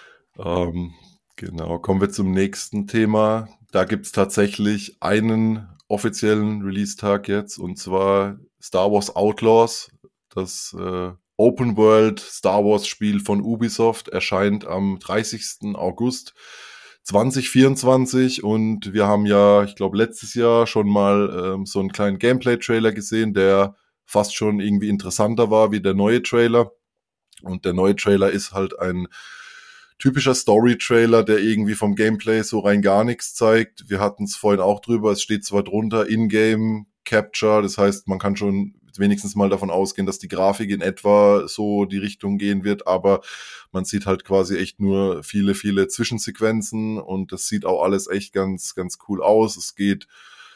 Ähm, genau, kommen wir zum nächsten Thema. Da gibt's tatsächlich einen offiziellen Release-Tag jetzt, und zwar Star Wars Outlaws. Das äh, Open World Star Wars Spiel von Ubisoft erscheint am dreißigsten August zwanzig vierundzwanzig und wir haben ja, ich glaube, letztes Jahr schon mal ähm, so einen kleinen Gameplay-Trailer gesehen, der fast schon irgendwie interessanter war wie der neue Trailer. Und der neue Trailer ist halt ein typischer Story-Trailer, der irgendwie vom Gameplay so rein gar nichts zeigt. Wir hatten es vorhin auch drüber, es steht zwar drunter In-Game Capture, das heißt, man kann schon wenigstens mal davon ausgehen, dass die Grafik in etwa so die Richtung gehen wird, aber man sieht halt quasi echt nur viele, viele Zwischensequenzen und das sieht auch alles echt ganz, ganz cool aus. Es geht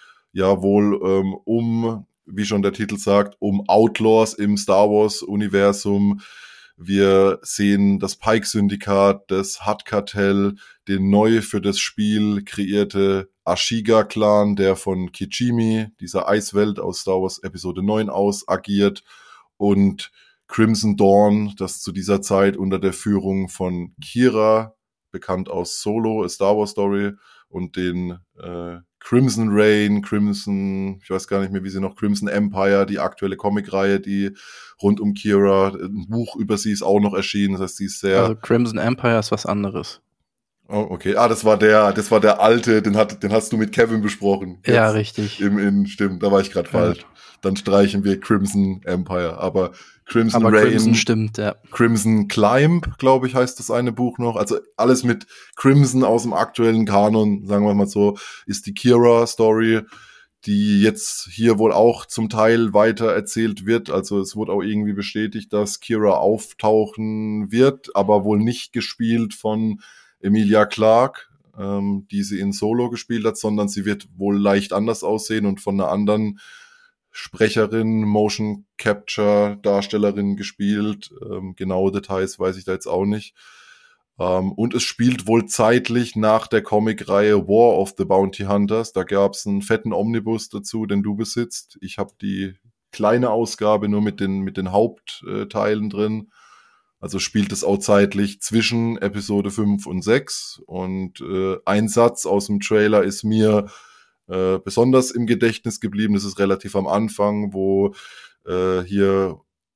ja wohl ähm, um, wie schon der Titel sagt, um Outlaws im Star Wars-Universum. Wir sehen das Pike-Syndikat, das Hutt-Kartell, den neu für das Spiel kreierte Ashiga-Clan, der von Kijimi, dieser Eiswelt aus Star Wars Episode neun aus, agiert, und Crimson Dawn, das zu dieser Zeit unter der Führung von Kira, bekannt aus Solo, A Star Wars Story, und den äh, Crimson Reign, Crimson, ich weiß gar nicht mehr, wie sie noch, Crimson Empire, die aktuelle Comicreihe, die rund um Kira, ein Buch über sie ist auch noch erschienen, das heißt, sie ist sehr... Also Crimson Empire ist was anderes. Oh, okay. Ah, das war der, das war der alte, den hat, den hast du mit Kevin besprochen. Jetzt Ja, richtig. Im, in, stimmt, da war ich gerade Ja. falsch. Dann streichen wir Crimson Empire, aber Crimson Aber Reign, Crimson stimmt, ja. Crimson Climb, glaube ich, heißt das eine Buch noch. Also alles mit Crimson aus dem aktuellen Kanon, sagen wir mal so, ist die Kira-Story, die jetzt hier wohl auch zum Teil weiter erzählt wird. Also es wurde auch irgendwie bestätigt, dass Kira auftauchen wird, aber wohl nicht gespielt von Emilia Clarke, ähm, die sie in Solo gespielt hat, sondern sie wird wohl leicht anders aussehen und von einer anderen Sprecherin, Motion Capture Darstellerin gespielt. Ähm, genaue Details weiß ich da jetzt auch nicht. Ähm, und es spielt wohl zeitlich nach der Comicreihe War of the Bounty Hunters. Da gab es einen fetten Omnibus dazu, den du besitzt. Ich habe die kleine Ausgabe nur mit den, mit den Hauptteilen drin. Also spielt es auch zeitlich zwischen Episode fünf und sechs. Und äh, ein Satz aus dem Trailer ist mir äh, besonders im Gedächtnis geblieben. Das ist relativ am Anfang, wo äh, hier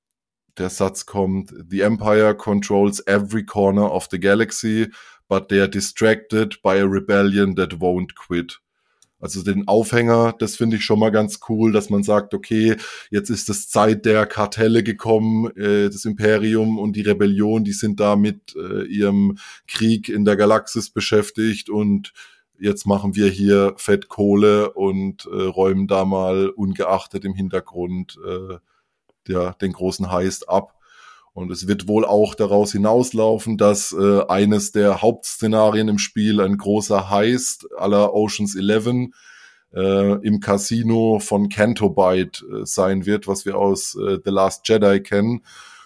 der Satz kommt: The Empire controls every corner of the galaxy, but they are distracted by a rebellion that won't quit. Also den Aufhänger, das finde ich schon mal ganz cool, dass man sagt, okay, jetzt ist es Zeit der Kartelle gekommen, äh, das Imperium und die Rebellion, die sind da mit äh, ihrem Krieg in der Galaxis beschäftigt und jetzt machen wir hier Fett Kohle und äh, räumen da mal ungeachtet im Hintergrund äh, der, den großen Heist ab. Und es wird wohl auch daraus hinauslaufen, dass äh, eines der Hauptszenarien im Spiel ein großer Heist à la Ocean's Eleven äh, im Casino von Canto Bight äh, sein wird, was wir aus äh, The Last Jedi kennen.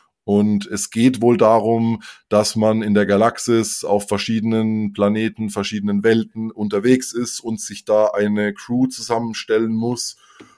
Und es geht wohl darum, dass man in der Galaxis auf verschiedenen Planeten, verschiedenen Welten unterwegs ist und sich da eine Crew zusammenstellen muss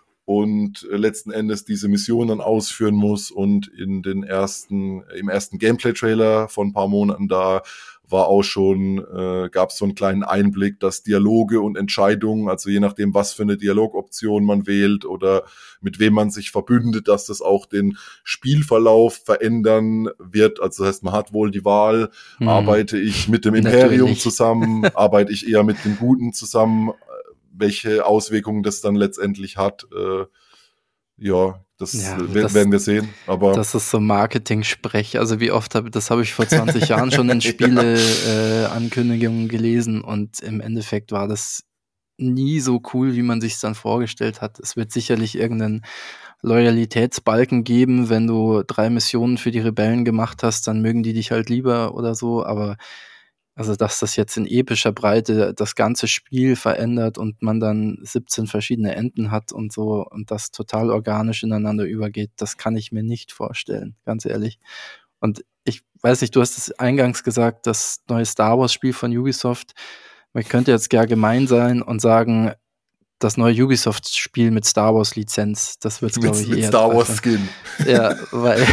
und letzten Endes diese Mission dann ausführen muss. Und in den ersten, im ersten Gameplay-Trailer von ein paar Monaten da war auch schon, äh, gab es so einen kleinen Einblick, dass Dialoge und Entscheidungen, also je nachdem, was für eine Dialogoption man wählt oder mit wem man sich verbündet, dass das auch den Spielverlauf verändern wird. Also das heißt, man hat wohl die Wahl, hm. arbeite ich mit dem Imperium Natürlich. zusammen, arbeite ich eher mit dem Guten zusammen, welche Auswirkungen das dann letztendlich hat, äh, ja, das, ja, das werden wir sehen. Aber das ist so Marketing-Sprech. Also wie oft habe das habe ich vor zwanzig Jahren schon in Spiele-Ankündigungen äh, gelesen und im Endeffekt war das nie so cool, wie man sich es dann vorgestellt hat. Es wird sicherlich irgendeinen Loyalitätsbalken geben, wenn du drei Missionen für die Rebellen gemacht hast, dann mögen die dich halt lieber oder so, aber also, dass das jetzt in epischer Breite das ganze Spiel verändert und man dann siebzehn verschiedene Enden hat und so und das total organisch ineinander übergeht, das kann ich mir nicht vorstellen, ganz ehrlich. Und ich weiß nicht, du hast es eingangs gesagt, das neue Star Wars Spiel von Ubisoft, man könnte jetzt gar gemein sein und sagen, das neue Ubisoft-Spiel mit Star Wars-Lizenz, das wird es, glaube ich, mit eher Star Wars-Skin. Ja, weil,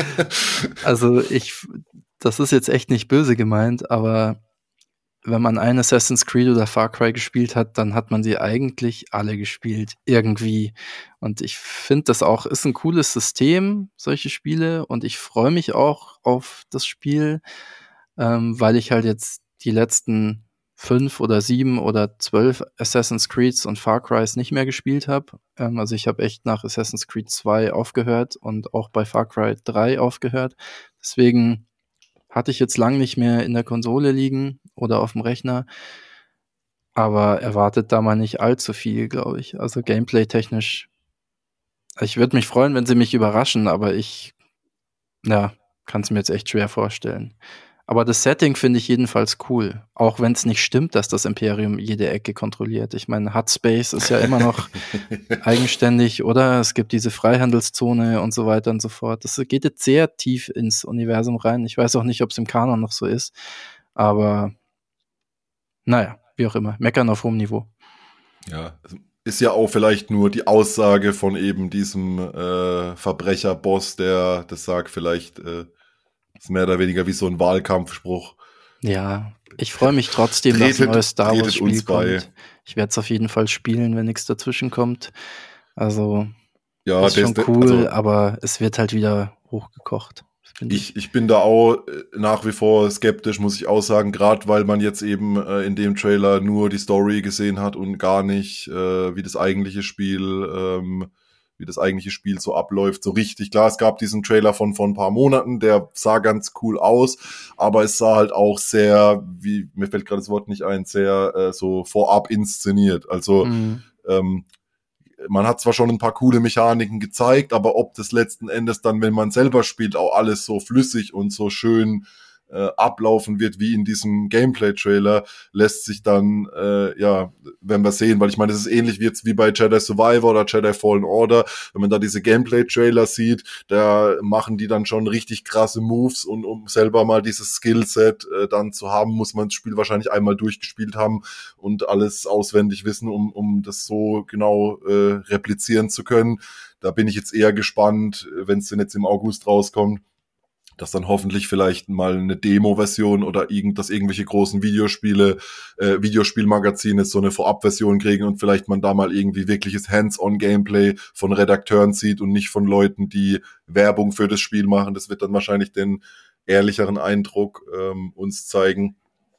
also ich, das ist jetzt echt nicht böse gemeint, aber wenn man ein Assassin's Creed oder Far Cry gespielt hat, dann hat man sie eigentlich alle gespielt, irgendwie. Und ich finde das auch, ist ein cooles System, solche Spiele, und ich freue mich auch auf das Spiel, ähm, weil ich halt jetzt die letzten fünf oder sieben oder zwölf Assassin's Creeds und Far Crys nicht mehr gespielt habe. Ähm, also ich habe echt nach Assassin's Creed zwei aufgehört und auch bei Far Cry drei aufgehört. Deswegen hatte ich jetzt lang nicht mehr in der Konsole liegen oder auf dem Rechner, aber erwartet da mal nicht allzu viel, glaube ich. Also gameplay-technisch, ich würde mich freuen, wenn sie mich überraschen, aber ich, ja, kann es mir jetzt echt schwer vorstellen. Aber das Setting finde ich jedenfalls cool, auch wenn es nicht stimmt, dass das Imperium jede Ecke kontrolliert. Ich meine, Hutspace ist ja immer noch eigenständig, oder? Es gibt diese Freihandelszone und so weiter und so fort. Das geht jetzt sehr tief ins Universum rein. Ich weiß auch nicht, ob es im Kanon noch so ist, aber naja, wie auch immer. Meckern auf hohem Niveau. Ja, ist ja auch vielleicht nur die Aussage von eben diesem äh, Verbrecherboss, der das sagt, vielleicht äh, ist mehr oder weniger wie so ein Wahlkampfspruch. Ja, ich freue mich trotzdem, tretet, dass ein neues Star Wars Spiel kommt. Ich werde es auf jeden Fall spielen, wenn nichts dazwischen kommt. Also, ja, ist schon cool, also, aber es wird halt wieder hochgekocht. Ich, ich bin da auch nach wie vor skeptisch, muss ich auch sagen, gerade weil man jetzt eben äh, in dem Trailer nur die Story gesehen hat und gar nicht, äh, wie das eigentliche Spiel, ähm, wie das eigentliche Spiel so abläuft, so richtig. Klar, es gab diesen Trailer von vor ein paar Monaten, der sah ganz cool aus, aber es sah halt auch sehr, wie, mir fällt gerade das Wort nicht ein, sehr äh, so vorab inszeniert. Also, mhm. ähm, man hat zwar schon ein paar coole Mechaniken gezeigt, aber ob das letzten Endes dann, wenn man selber spielt, auch alles so flüssig und so schön äh, ablaufen wird wie in diesem Gameplay-Trailer, lässt sich dann, äh, ja, werden wir sehen, weil ich meine, das ist ähnlich wie jetzt wie bei Jedi Survivor oder Jedi Fallen Order, wenn man da diese Gameplay-Trailer sieht, da machen die dann schon richtig krasse Moves, und um selber mal dieses Skillset äh, dann zu haben, muss man das Spiel wahrscheinlich einmal durchgespielt haben und alles auswendig wissen, um um das so genau äh, replizieren zu können. Da bin ich jetzt eher gespannt, wenn es denn jetzt im August rauskommt, dass dann hoffentlich vielleicht mal eine Demo-Version oder irgend, dass irgendwelche großen Videospiele, äh, Videospielmagazine so eine Vorab-Version kriegen und vielleicht man da mal irgendwie wirkliches Hands-on-Gameplay von Redakteuren sieht und nicht von Leuten, die Werbung für das Spiel machen. Das wird dann wahrscheinlich den ehrlicheren Eindruck ähm, uns zeigen.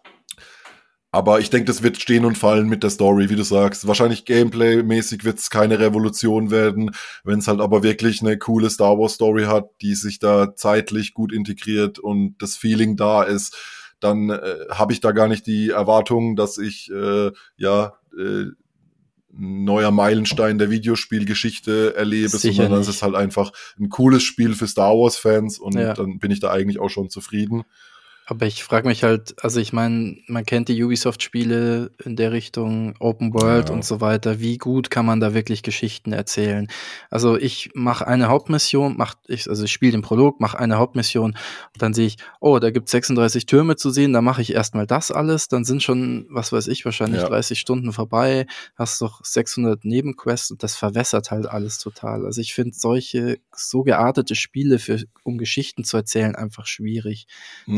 Aber ich denke, das wird stehen und fallen mit der Story, wie du sagst. Wahrscheinlich Gameplay-mäßig wird es keine Revolution werden. Wenn es halt aber wirklich eine coole Star Wars-Story hat, die sich da zeitlich gut integriert und das Feeling da ist, dann äh, habe ich da gar nicht die Erwartung, dass ich äh, ja äh, ein neuer Meilenstein der Videospielgeschichte erlebe, Sicher sondern nicht. es ist halt einfach ein cooles Spiel für Star Wars-Fans, und Ja. dann bin ich da eigentlich auch schon zufrieden. Aber ich frage mich halt, also ich meine, man kennt die Ubisoft-Spiele in der Richtung Open World Ja. und so weiter. Wie gut kann man da wirklich Geschichten erzählen? Also ich mache eine Hauptmission, mach ich, also ich spiele den Prolog, mache eine Hauptmission, und dann sehe ich, oh, da gibt es sechsunddreißig Türme zu sehen, da mache ich erstmal das alles, dann sind schon, was weiß ich, wahrscheinlich Ja. dreißig Stunden vorbei, hast doch sechshundert Nebenquests, und das verwässert halt alles total. Also ich finde solche so geartete Spiele, für, um Geschichten zu erzählen, einfach schwierig. Da Mhm. funktioniert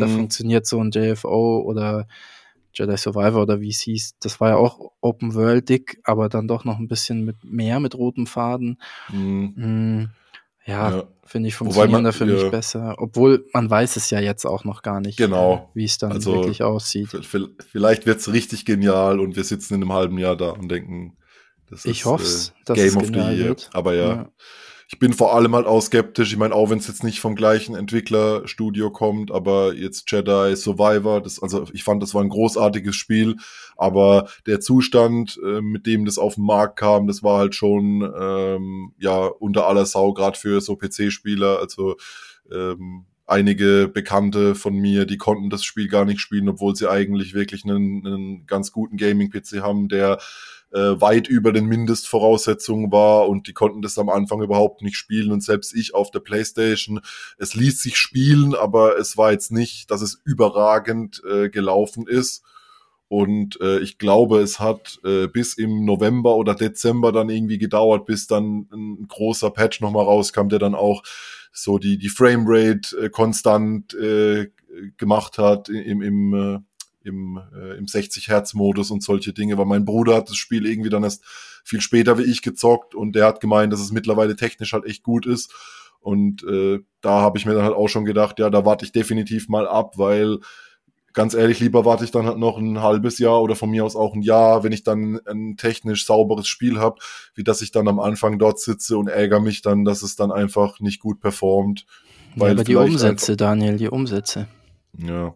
funktioniert so ein J F O oder Jedi Survivor oder wie es hieß. Das war ja auch Open Worldig, aber dann doch noch ein bisschen mit mehr mit rotem Faden. Mhm. Mm, ja, Ja. finde ich, Wobei funktionieren man, da für mich ja, besser. Obwohl, man weiß es ja jetzt auch noch gar nicht, äh, genau. wie es dann Also wirklich aussieht. v- v- vielleicht wird's richtig genial und wir sitzen in einem halben Jahr da und denken, das Ich ist hoffe äh, es, dass es Game of the genial Year. wird. Aber ja, Ja. ich bin vor allem halt auch skeptisch. Ich meine, auch wenn es jetzt nicht vom gleichen Entwicklerstudio kommt, aber jetzt Jedi Survivor, das, also ich fand, das war ein großartiges Spiel, aber der Zustand, äh, mit dem das auf den Markt kam, das war halt schon ähm, ja unter aller Sau, gerade für so P C-Spieler. Also ähm, einige Bekannte von mir, die konnten das Spiel gar nicht spielen, obwohl sie eigentlich wirklich einen, einen ganz guten Gaming-P C haben, der äh, weit über den Mindestvoraussetzungen war, und die konnten das am Anfang überhaupt nicht spielen, und selbst ich auf der PlayStation, es ließ sich spielen, aber es war jetzt nicht, dass es überragend äh, gelaufen ist. Und äh, ich glaube, es hat äh, bis im November oder Dezember dann irgendwie gedauert, bis dann ein großer Patch nochmal rauskam, der dann auch so die die Framerate äh, konstant äh, gemacht hat im im äh, im, äh, im sechzig Hertz Modus und solche Dinge, weil mein Bruder hat das Spiel irgendwie dann erst viel später wie ich gezockt, und der hat gemeint, dass es mittlerweile technisch halt echt gut ist. Und äh, da habe ich mir dann halt auch schon gedacht, ja, da warte ich definitiv mal ab, weil ganz ehrlich, lieber warte ich dann halt noch ein halbes Jahr oder von mir aus auch ein Jahr, wenn ich dann ein technisch sauberes Spiel habe, wie dass ich dann am Anfang dort sitze und ärgere mich dann, dass es dann einfach nicht gut performt. Ja, aber die Umsätze, Daniel, die Umsätze. Ja.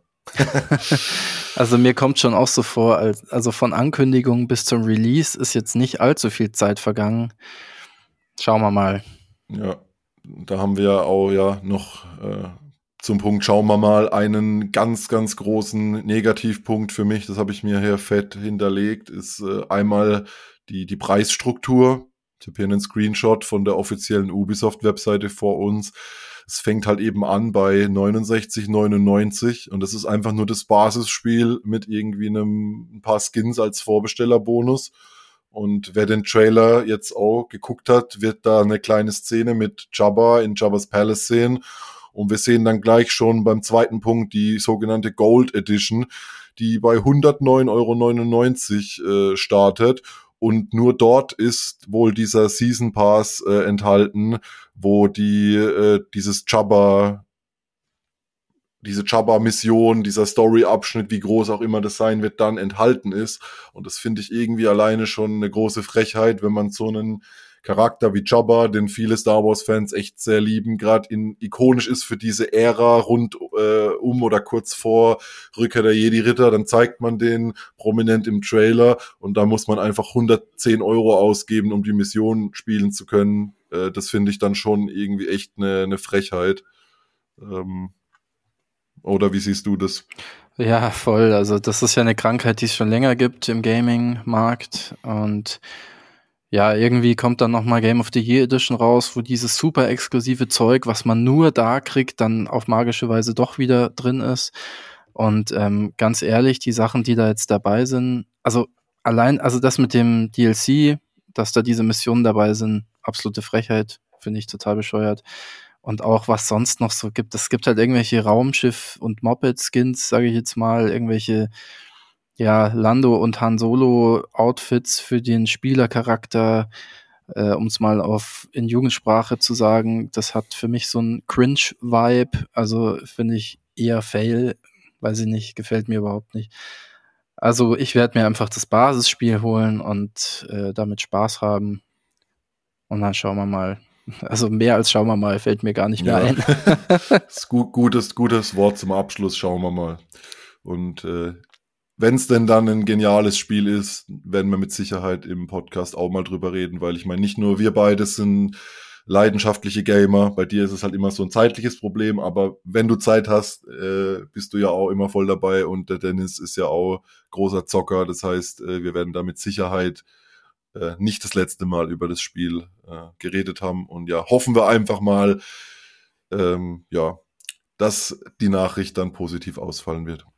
Also mir kommt schon auch so vor, als, also von Ankündigung bis zum Release ist jetzt nicht allzu viel Zeit vergangen. Schauen wir mal. Ja, da haben wir auch ja noch äh, zum Punkt, schauen wir mal, einen ganz, ganz großen Negativpunkt für mich, das habe ich mir hier fett hinterlegt, ist äh, einmal die, die Preisstruktur. Ich habe hier einen Screenshot von der offiziellen Ubisoft-Webseite vor uns. Es fängt halt eben an bei neunundsechzig neunundneunzig, und das ist einfach nur das Basisspiel mit irgendwie einem ein paar Skins als Vorbestellerbonus. Und wer den Trailer jetzt auch geguckt hat, wird da eine kleine Szene mit Jabba in Jabba's Palace sehen. Und wir sehen dann gleich schon beim zweiten Punkt die sogenannte Gold Edition, die bei hundertneun Euro neunundneunzig äh, startet. Und nur dort ist wohl dieser Season Pass äh, enthalten, wo die äh, dieses Jabba, diese Jabba-Mission, dieser Story-Abschnitt, wie groß auch immer das sein wird, dann enthalten ist. Und das finde ich irgendwie alleine schon eine große Frechheit, wenn man so einen Charakter wie Jabba, den viele Star Wars-Fans echt sehr lieben, gerade in ikonisch ist für diese Ära rund äh, um oder kurz vor Rückkehr der Jedi-Ritter, dann zeigt man den prominent im Trailer, und da muss man einfach hundertzehn Euro ausgeben, um die Mission spielen zu können. Äh, das finde ich dann schon irgendwie echt eine, eine Frechheit. Ähm, oder wie siehst du das? Ja, voll. Also das ist ja eine Krankheit, die es schon länger gibt im Gaming-Markt, und ja, irgendwie kommt dann nochmal Game of the Year Edition raus, wo dieses super exklusive Zeug, was man nur da kriegt, dann auf magische Weise doch wieder drin ist. Und ähm, ganz ehrlich, die Sachen, die da jetzt dabei sind, also allein, also das mit dem D L C, dass da diese Missionen dabei sind, absolute Frechheit, finde ich total bescheuert. Und auch was sonst noch so gibt, es gibt halt irgendwelche Raumschiff- und Moped-Skins, sage ich jetzt mal, irgendwelche ja, Lando und Han Solo Outfits für den Spielercharakter, äh, um es mal auf in Jugendsprache zu sagen, das hat für mich so ein Cringe-Vibe, also finde ich eher fail, weiß ich nicht, gefällt mir überhaupt nicht. Also ich werde mir einfach das Basisspiel holen und äh, damit Spaß haben, und dann schauen wir mal. Also mehr als schauen wir mal, fällt mir gar nicht mehr Ja, ein. das ist gut, gutes, gutes Wort zum Abschluss, schauen wir mal. Und äh, wenn es denn dann ein geniales Spiel ist, werden wir mit Sicherheit im Podcast auch mal drüber reden, weil ich meine, nicht nur wir beide sind leidenschaftliche Gamer, bei dir ist es halt immer so ein zeitliches Problem, aber wenn du Zeit hast, äh, bist du ja auch immer voll dabei, und der Dennis ist ja auch großer Zocker, das heißt, äh, wir werden da mit Sicherheit äh, nicht das letzte Mal über das Spiel äh, geredet haben, und ja, hoffen wir einfach mal, ähm, ja, dass die Nachricht dann positiv ausfallen wird.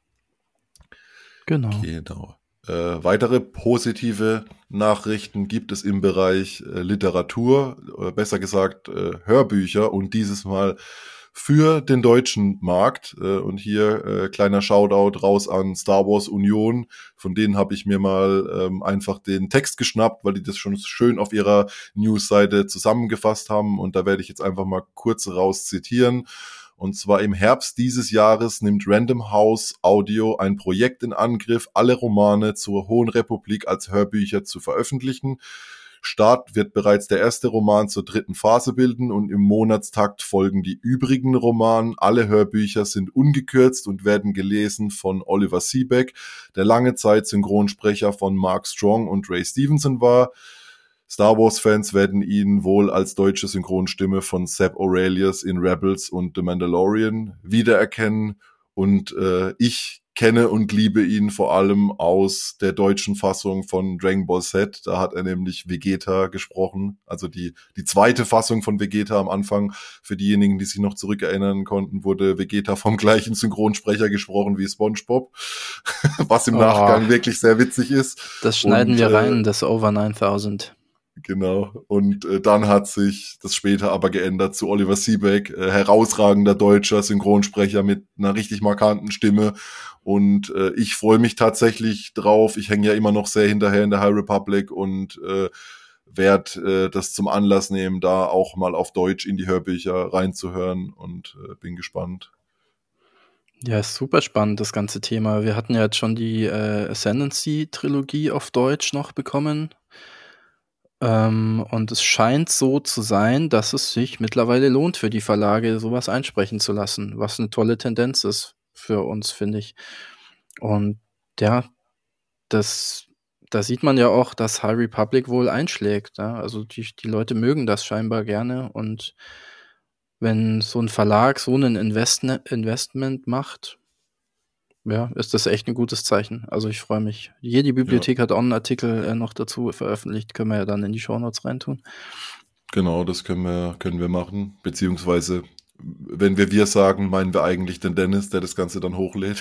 Genau. Genau. Äh, weitere positive Nachrichten gibt es im Bereich äh, Literatur, äh, besser gesagt äh, Hörbücher, und dieses Mal für den deutschen Markt. Äh, und hier äh, kleiner Shoutout raus an Star Wars Union. Von denen habe ich mir mal ähm, einfach den Text geschnappt, weil die das schon schön auf ihrer Newsseite zusammengefasst haben. Und da werde ich jetzt einfach mal kurz raus zitieren. Und zwar im Herbst dieses Jahres nimmt Random House Audio ein Projekt in Angriff, alle Romane zur Hohen Republik als Hörbücher zu veröffentlichen. Start wird bereits der erste Roman zur dritten Phase bilden und im Monatstakt folgen die übrigen Romanen. Alle Hörbücher sind ungekürzt und werden gelesen von Oliver Siebeck, der lange Zeit Synchronsprecher von Mark Strong und Ray Stevenson war. Star Wars-Fans werden ihn wohl als deutsche Synchronstimme von Zeb Orrelios in Rebels und The Mandalorian wiedererkennen. Und äh, ich kenne und liebe ihn vor allem aus der deutschen Fassung von Dragon Ball Z. Da hat er nämlich Vegeta gesprochen, also die die zweite Fassung von Vegeta am Anfang. Für diejenigen, die sich noch zurückerinnern konnten, wurde Vegeta vom gleichen Synchronsprecher gesprochen wie SpongeBob, was im Oh. Nachgang wirklich sehr witzig ist. Das schneiden Und, wir äh, rein, das Over neuntausend. Genau. Und äh, dann hat sich das später aber geändert zu Oliver Siebeck, äh, herausragender deutscher Synchronsprecher mit einer richtig markanten Stimme. Und äh, ich freue mich tatsächlich drauf. Ich hänge ja immer noch sehr hinterher in der High Republic und äh, werde äh, das zum Anlass nehmen, da auch mal auf Deutsch in die Hörbücher reinzuhören und äh, bin gespannt. Ja, ist super spannend, das ganze Thema. Wir hatten ja jetzt schon die äh, Ascendancy-Trilogie auf Deutsch noch bekommen. Ähm, und es scheint so zu sein, dass es sich mittlerweile lohnt für die Verlage, sowas einsprechen zu lassen, was eine tolle Tendenz ist für uns, finde ich. Und ja, das, da sieht man ja auch, dass High Republic wohl einschlägt. Ja? Also die, die Leute mögen das scheinbar gerne. Und wenn so ein Verlag so ein Investne- Investment macht, ja, ist das echt ein gutes Zeichen. Also ich freue mich. Jede Bibliothek hat auch einen Artikel äh, noch dazu veröffentlicht. Können wir ja dann in die Shownotes reintun. Genau, das können wir, können wir machen. Beziehungsweise, wenn wir wir sagen, meinen wir eigentlich den Dennis, der das Ganze dann hochlädt.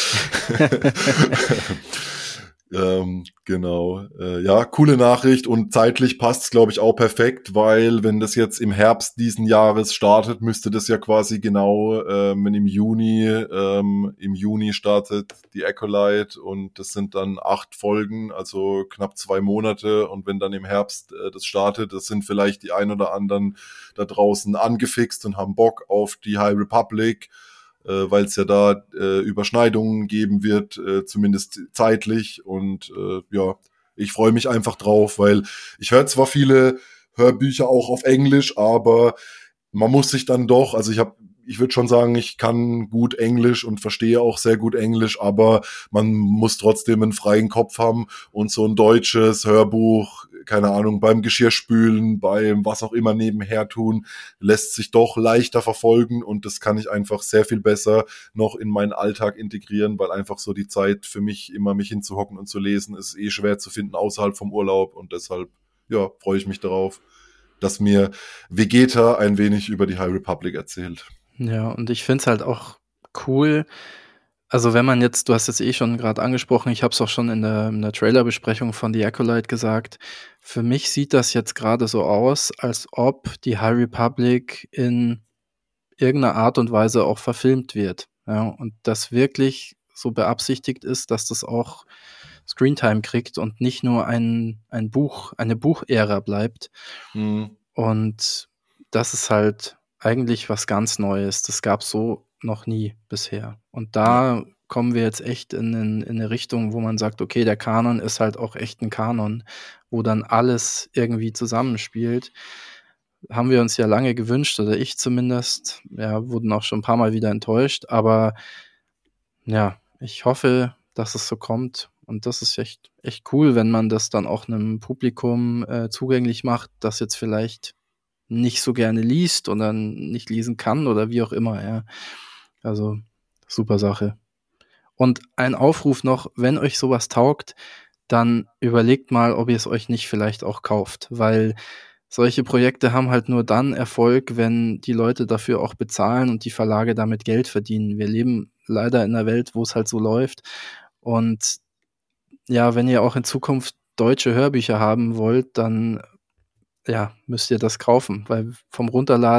ähm, genau. Äh, ja, coole Nachricht und zeitlich passt es, glaube ich, auch perfekt, weil wenn das jetzt im Herbst diesen Jahres startet, müsste das ja quasi genau, ähm, wenn im Juni, ähm, im Juni startet die Acolyte und das sind dann acht Folgen, also knapp zwei Monate und wenn dann im Herbst äh, das startet, das sind vielleicht die ein oder anderen da draußen angefixt und haben Bock auf die High Republic, äh, weil es ja da äh, Überschneidungen geben wird, äh, zumindest zeitlich und äh, ja, ich freue mich einfach drauf, weil ich höre zwar viele Hörbücher auch auf Englisch, aber man muss sich dann doch, also ich habe ich würde schon sagen, ich kann gut Englisch und verstehe auch sehr gut Englisch, aber man muss trotzdem einen freien Kopf haben und so ein deutsches Hörbuch, keine Ahnung, beim Geschirrspülen, beim was auch immer nebenher tun, lässt sich doch leichter verfolgen und das kann ich einfach sehr viel besser noch in meinen Alltag integrieren, weil einfach so die Zeit für mich immer mich hinzuhocken und zu lesen ist eh schwer zu finden außerhalb vom Urlaub und deshalb, ja, freue ich mich darauf, dass mir Vegeta ein wenig über die High Republic erzählt. Ja, und ich finde es halt auch cool. Also wenn man jetzt, du hast es eh schon gerade angesprochen, ich habe es auch schon in der, in der Trailerbesprechung von The Acolyte gesagt, für mich sieht das jetzt gerade so aus, als ob die High Republic in irgendeiner Art und Weise auch verfilmt wird. Ja, und das wirklich so beabsichtigt ist, dass das auch Screentime kriegt und nicht nur ein, ein Buch, eine Buchära bleibt. Mhm. Und das ist halt eigentlich was ganz Neues. Das gab es so noch nie bisher. Und da ja. kommen wir jetzt echt in, in, in eine Richtung, wo man sagt, okay, der Kanon ist halt auch echt ein Kanon, wo dann alles irgendwie zusammenspielt. Haben wir uns ja lange gewünscht, oder ich zumindest. Ja, wurden auch schon ein paar Mal wieder enttäuscht. Aber ja, ich hoffe, dass es so kommt. Und das ist echt, echt cool, wenn man das dann auch einem Publikum äh, zugänglich macht, das jetzt vielleicht nicht so gerne liest oder nicht lesen kann oder wie auch immer, ja. Also, super Sache. Und ein Aufruf noch, wenn euch sowas taugt, dann überlegt mal, ob ihr es euch nicht vielleicht auch kauft, weil solche Projekte haben halt nur dann Erfolg, wenn die Leute dafür auch bezahlen und die Verlage damit Geld verdienen. Wir leben leider in einer Welt, wo es halt so läuft. Und ja, wenn ihr auch in Zukunft deutsche Hörbücher haben wollt, dann ja, müsst ihr das kaufen, weil vom Runterladen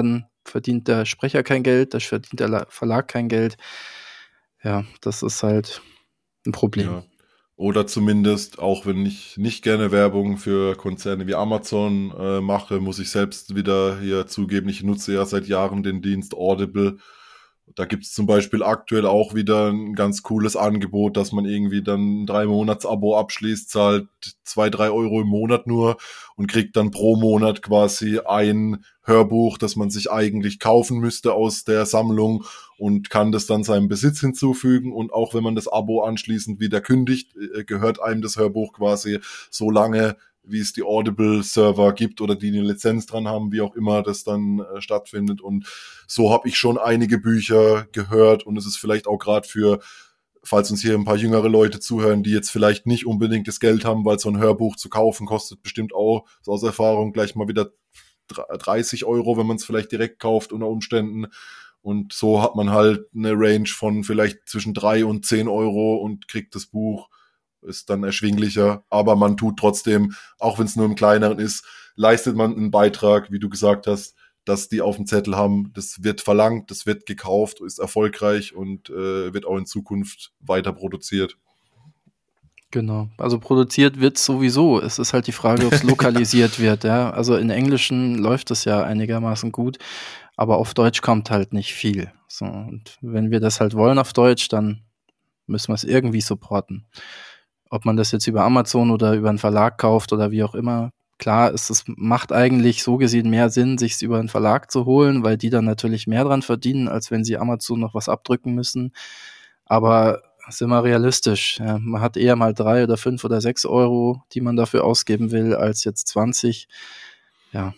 verdient der Sprecher kein Geld, da verdient der La- Verlag kein Geld. Ja, das ist halt ein Problem. Ja. Oder zumindest, auch wenn ich nicht gerne Werbung für Konzerne wie Amazon äh, mache, muss ich selbst wieder hier zugeben, ich nutze ja seit Jahren den Dienst Audible. Da gibt es zum Beispiel aktuell auch wieder ein ganz cooles Angebot, dass man irgendwie dann ein Drei-Monats-Abo abschließt, zahlt zwei, drei Euro im Monat nur und kriegt dann pro Monat quasi ein Hörbuch, das man sich eigentlich kaufen müsste aus der Sammlung und kann das dann seinem Besitz hinzufügen. Und auch wenn man das Abo anschließend wieder kündigt, äh, gehört einem das Hörbuch quasi so lange, wie es die Audible-Server gibt oder die eine Lizenz dran haben, wie auch immer das dann äh, stattfindet. Und so habe ich schon einige Bücher gehört und es ist vielleicht auch gerade für, falls uns hier ein paar jüngere Leute zuhören, die jetzt vielleicht nicht unbedingt das Geld haben, weil so ein Hörbuch zu kaufen kostet bestimmt auch so aus Erfahrung gleich mal wieder dreißig Euro, wenn man es vielleicht direkt kauft unter Umständen. Und so hat man halt eine Range von vielleicht zwischen drei und zehn Euro und kriegt das Buch, ist dann erschwinglicher, aber man tut trotzdem, auch wenn es nur im Kleineren ist, leistet man einen Beitrag, wie du gesagt hast, dass die auf dem Zettel haben, das wird verlangt, das wird gekauft, ist erfolgreich und äh, wird auch in Zukunft weiter produziert. Genau. Also produziert wird es sowieso. Es ist halt die Frage, ob es lokalisiert wird. Ja? Also in Englischen läuft es ja einigermaßen gut, aber auf Deutsch kommt halt nicht viel. So, und wenn wir das halt wollen auf Deutsch, dann müssen wir es irgendwie supporten. Ob man das jetzt über Amazon oder über einen Verlag kauft oder wie auch immer. Klar, es ist, macht eigentlich so gesehen mehr Sinn, sich es über einen Verlag zu holen, weil die dann natürlich mehr dran verdienen, als wenn sie Amazon noch was abdrücken müssen. Aber sind wir realistisch. Ja, man hat eher mal drei oder fünf oder sechs Euro, die man dafür ausgeben will, als jetzt zwanzig. Ja.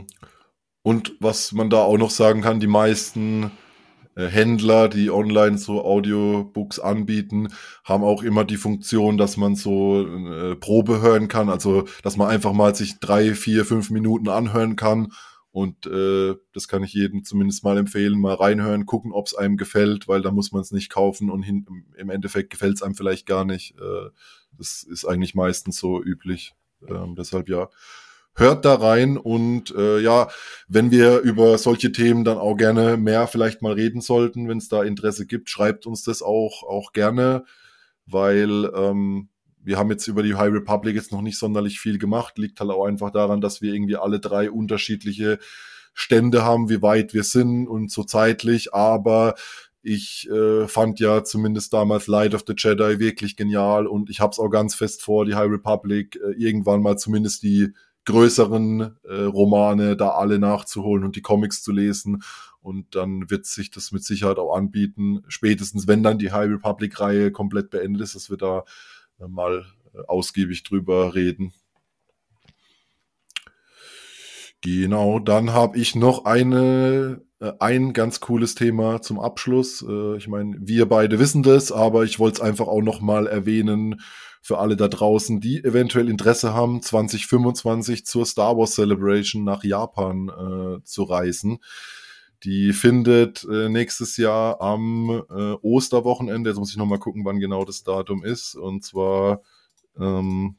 Und was man da auch noch sagen kann, die meisten Händler, die online so Audiobooks anbieten, haben auch immer die Funktion, dass man so äh, Probe hören kann, also dass man einfach mal sich drei, vier, fünf Minuten anhören kann und äh, das kann ich jedem zumindest mal empfehlen, mal reinhören, gucken, ob es einem gefällt, weil da muss man es nicht kaufen und hin, im Endeffekt gefällt es einem vielleicht gar nicht. Äh, das ist eigentlich meistens so üblich, ähm, deshalb ja. Hört da rein und äh, ja, wenn wir über solche Themen dann auch gerne mehr vielleicht mal reden sollten, wenn es da Interesse gibt, schreibt uns das auch auch gerne, weil ähm, wir haben jetzt über die High Republic jetzt noch nicht sonderlich viel gemacht, liegt halt auch einfach daran, dass wir irgendwie alle drei unterschiedliche Stände haben, wie weit wir sind und so zeitlich, aber ich äh, fand ja zumindest damals Light of the Jedi wirklich genial und ich habe es auch ganz fest vor, die High Republic äh, irgendwann mal zumindest die größeren äh, Romane da alle nachzuholen und die Comics zu lesen und dann wird sich das mit Sicherheit auch anbieten, spätestens wenn dann die High Republic-Reihe komplett beendet ist, dass wir da äh, mal äh, ausgiebig drüber reden. Genau, dann habe ich noch eine äh, ein ganz cooles Thema zum Abschluss. Äh, ich meine, wir beide wissen das, aber ich wollte es einfach auch noch mal erwähnen für alle da draußen, die eventuell Interesse haben, zwanzig fünfundzwanzig zur Star Wars Celebration nach Japan äh, zu reisen. Die findet äh, nächstes Jahr am äh, Osterwochenende, jetzt muss ich nochmal gucken, wann genau das Datum ist, und zwar ähm,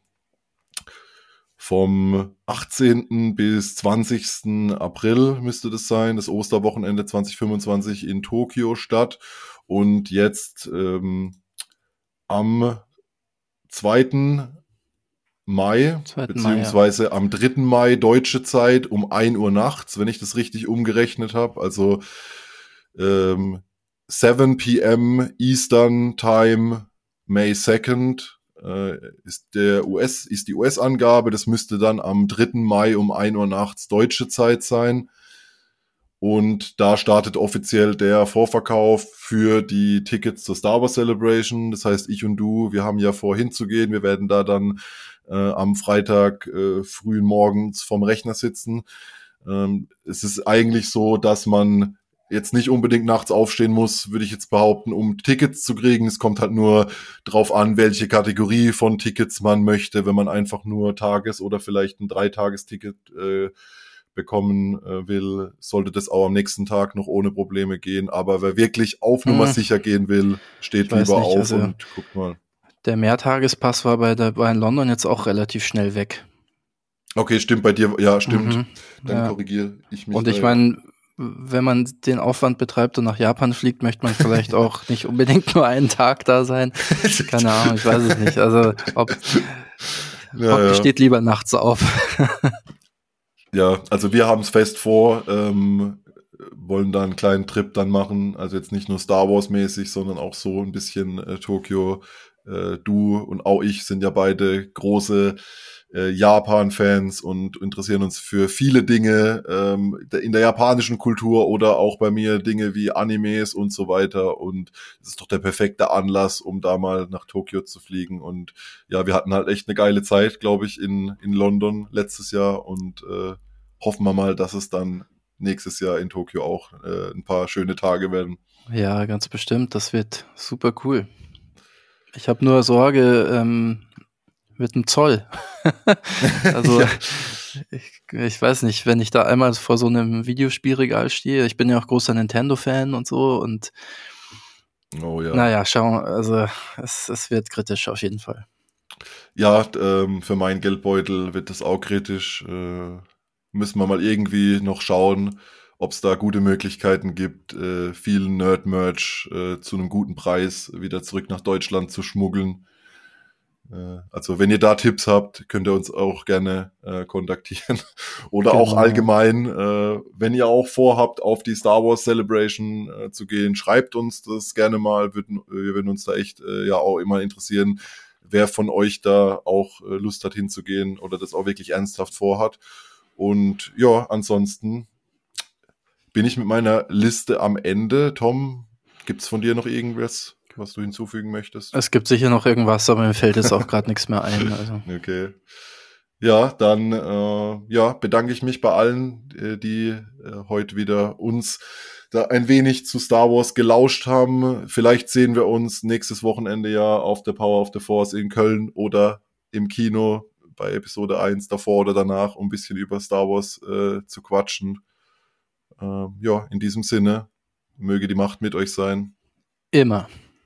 vom achtzehnten bis zwanzigsten April müsste das sein, das Osterwochenende zwanzig fünfundzwanzig in Tokio statt. Und jetzt ähm, am zweiten Mai, zweiten Mai, beziehungsweise ja. am dritten Mai deutsche Zeit um ein Uhr nachts, wenn ich das richtig umgerechnet habe. Also ähm, seven p.m. Eastern Time, May second, äh, ist der U S, ist die U S-Angabe. Das müsste dann am dritten Mai um ein Uhr nachts deutsche Zeit sein. Und da startet offiziell der Vorverkauf für die Tickets zur Star Wars Celebration. Das heißt, ich und du, wir haben ja vor hinzugehen. Wir werden da dann äh, am Freitag äh, frühen morgens vorm Rechner sitzen. Ähm, es ist eigentlich so, dass man jetzt nicht unbedingt nachts aufstehen muss, würde ich jetzt behaupten, um Tickets zu kriegen. Es kommt halt nur drauf an, welche Kategorie von Tickets man möchte. Wenn man einfach nur Tages- oder vielleicht ein Dreitagesticket äh, bekommen äh, will, sollte das auch am nächsten Tag noch ohne Probleme gehen. Aber wer wirklich auf Nummer hm. sicher gehen will, steht lieber nicht, auf also und guckt mal. Der Mehrtagespass war bei der bei in London jetzt auch relativ schnell weg. Okay, stimmt bei dir, ja, stimmt. Mhm, Dann ja. korrigiere ich mich. Und ich meine, wenn man den Aufwand betreibt und nach Japan fliegt, möchte man vielleicht auch nicht unbedingt nur einen Tag da sein. Keine Ahnung, ich weiß es nicht. Also ob Ja, Haupt ja. steht lieber nachts auf. Ja, also wir haben es fest vor, ähm, wollen da einen kleinen Trip dann machen, also jetzt nicht nur Star Wars mäßig, sondern auch so ein bisschen äh, Tokio. Äh, du und auch ich sind ja beide große äh, Japan-Fans und interessieren uns für viele Dinge ähm, der- in der japanischen Kultur oder auch bei mir Dinge wie Animes und so weiter. Und es ist doch der perfekte Anlass, um da mal nach Tokio zu fliegen. Und ja, wir hatten halt echt eine geile Zeit, glaube ich, in, in London letztes Jahr und äh, hoffen wir mal, dass es dann nächstes Jahr in Tokio auch äh, ein paar schöne Tage werden. Ja, ganz bestimmt. Das wird super cool. Ich habe nur Sorge ähm, mit dem Zoll. Also Ja. ich, ich weiß nicht, wenn ich da einmal vor so einem Videospielregal stehe. Ich bin ja auch großer Nintendo-Fan und so. Und Oh ja. naja, schauen, also es, es wird kritisch auf jeden Fall. Ja, ähm, für meinen Geldbeutel wird das auch kritisch. Äh, müssen wir mal irgendwie noch schauen, ob es da gute Möglichkeiten gibt, äh, viel Nerd-Merch äh, zu einem guten Preis wieder zurück nach Deutschland zu schmuggeln. Äh, also wenn ihr da Tipps habt, könnt ihr uns auch gerne äh, kontaktieren. Oder auch Genau. allgemein, äh, wenn ihr auch vorhabt, auf die Star Wars Celebration äh, zu gehen, schreibt uns das gerne mal. Würden, wir würden uns da echt äh, ja auch immer interessieren, wer von euch da auch äh, Lust hat hinzugehen oder das auch wirklich ernsthaft vorhat. Und ja, ansonsten bin ich mit meiner Liste am Ende. Tom, gibt's von dir noch irgendwas, was du hinzufügen möchtest? Es gibt sicher noch irgendwas, aber mir fällt jetzt auch gerade nichts mehr ein. Also. Okay. Ja, dann äh, ja, bedanke ich mich bei allen, äh, die äh, heute wieder uns da ein wenig zu Star Wars gelauscht haben. Vielleicht sehen wir uns nächstes Wochenende ja auf der Power of the Force in Köln oder im Kino bei Episode eins davor oder danach, um ein bisschen über Star Wars äh, zu quatschen. Äh, ja, in diesem Sinne, möge die Macht mit euch sein. Immer.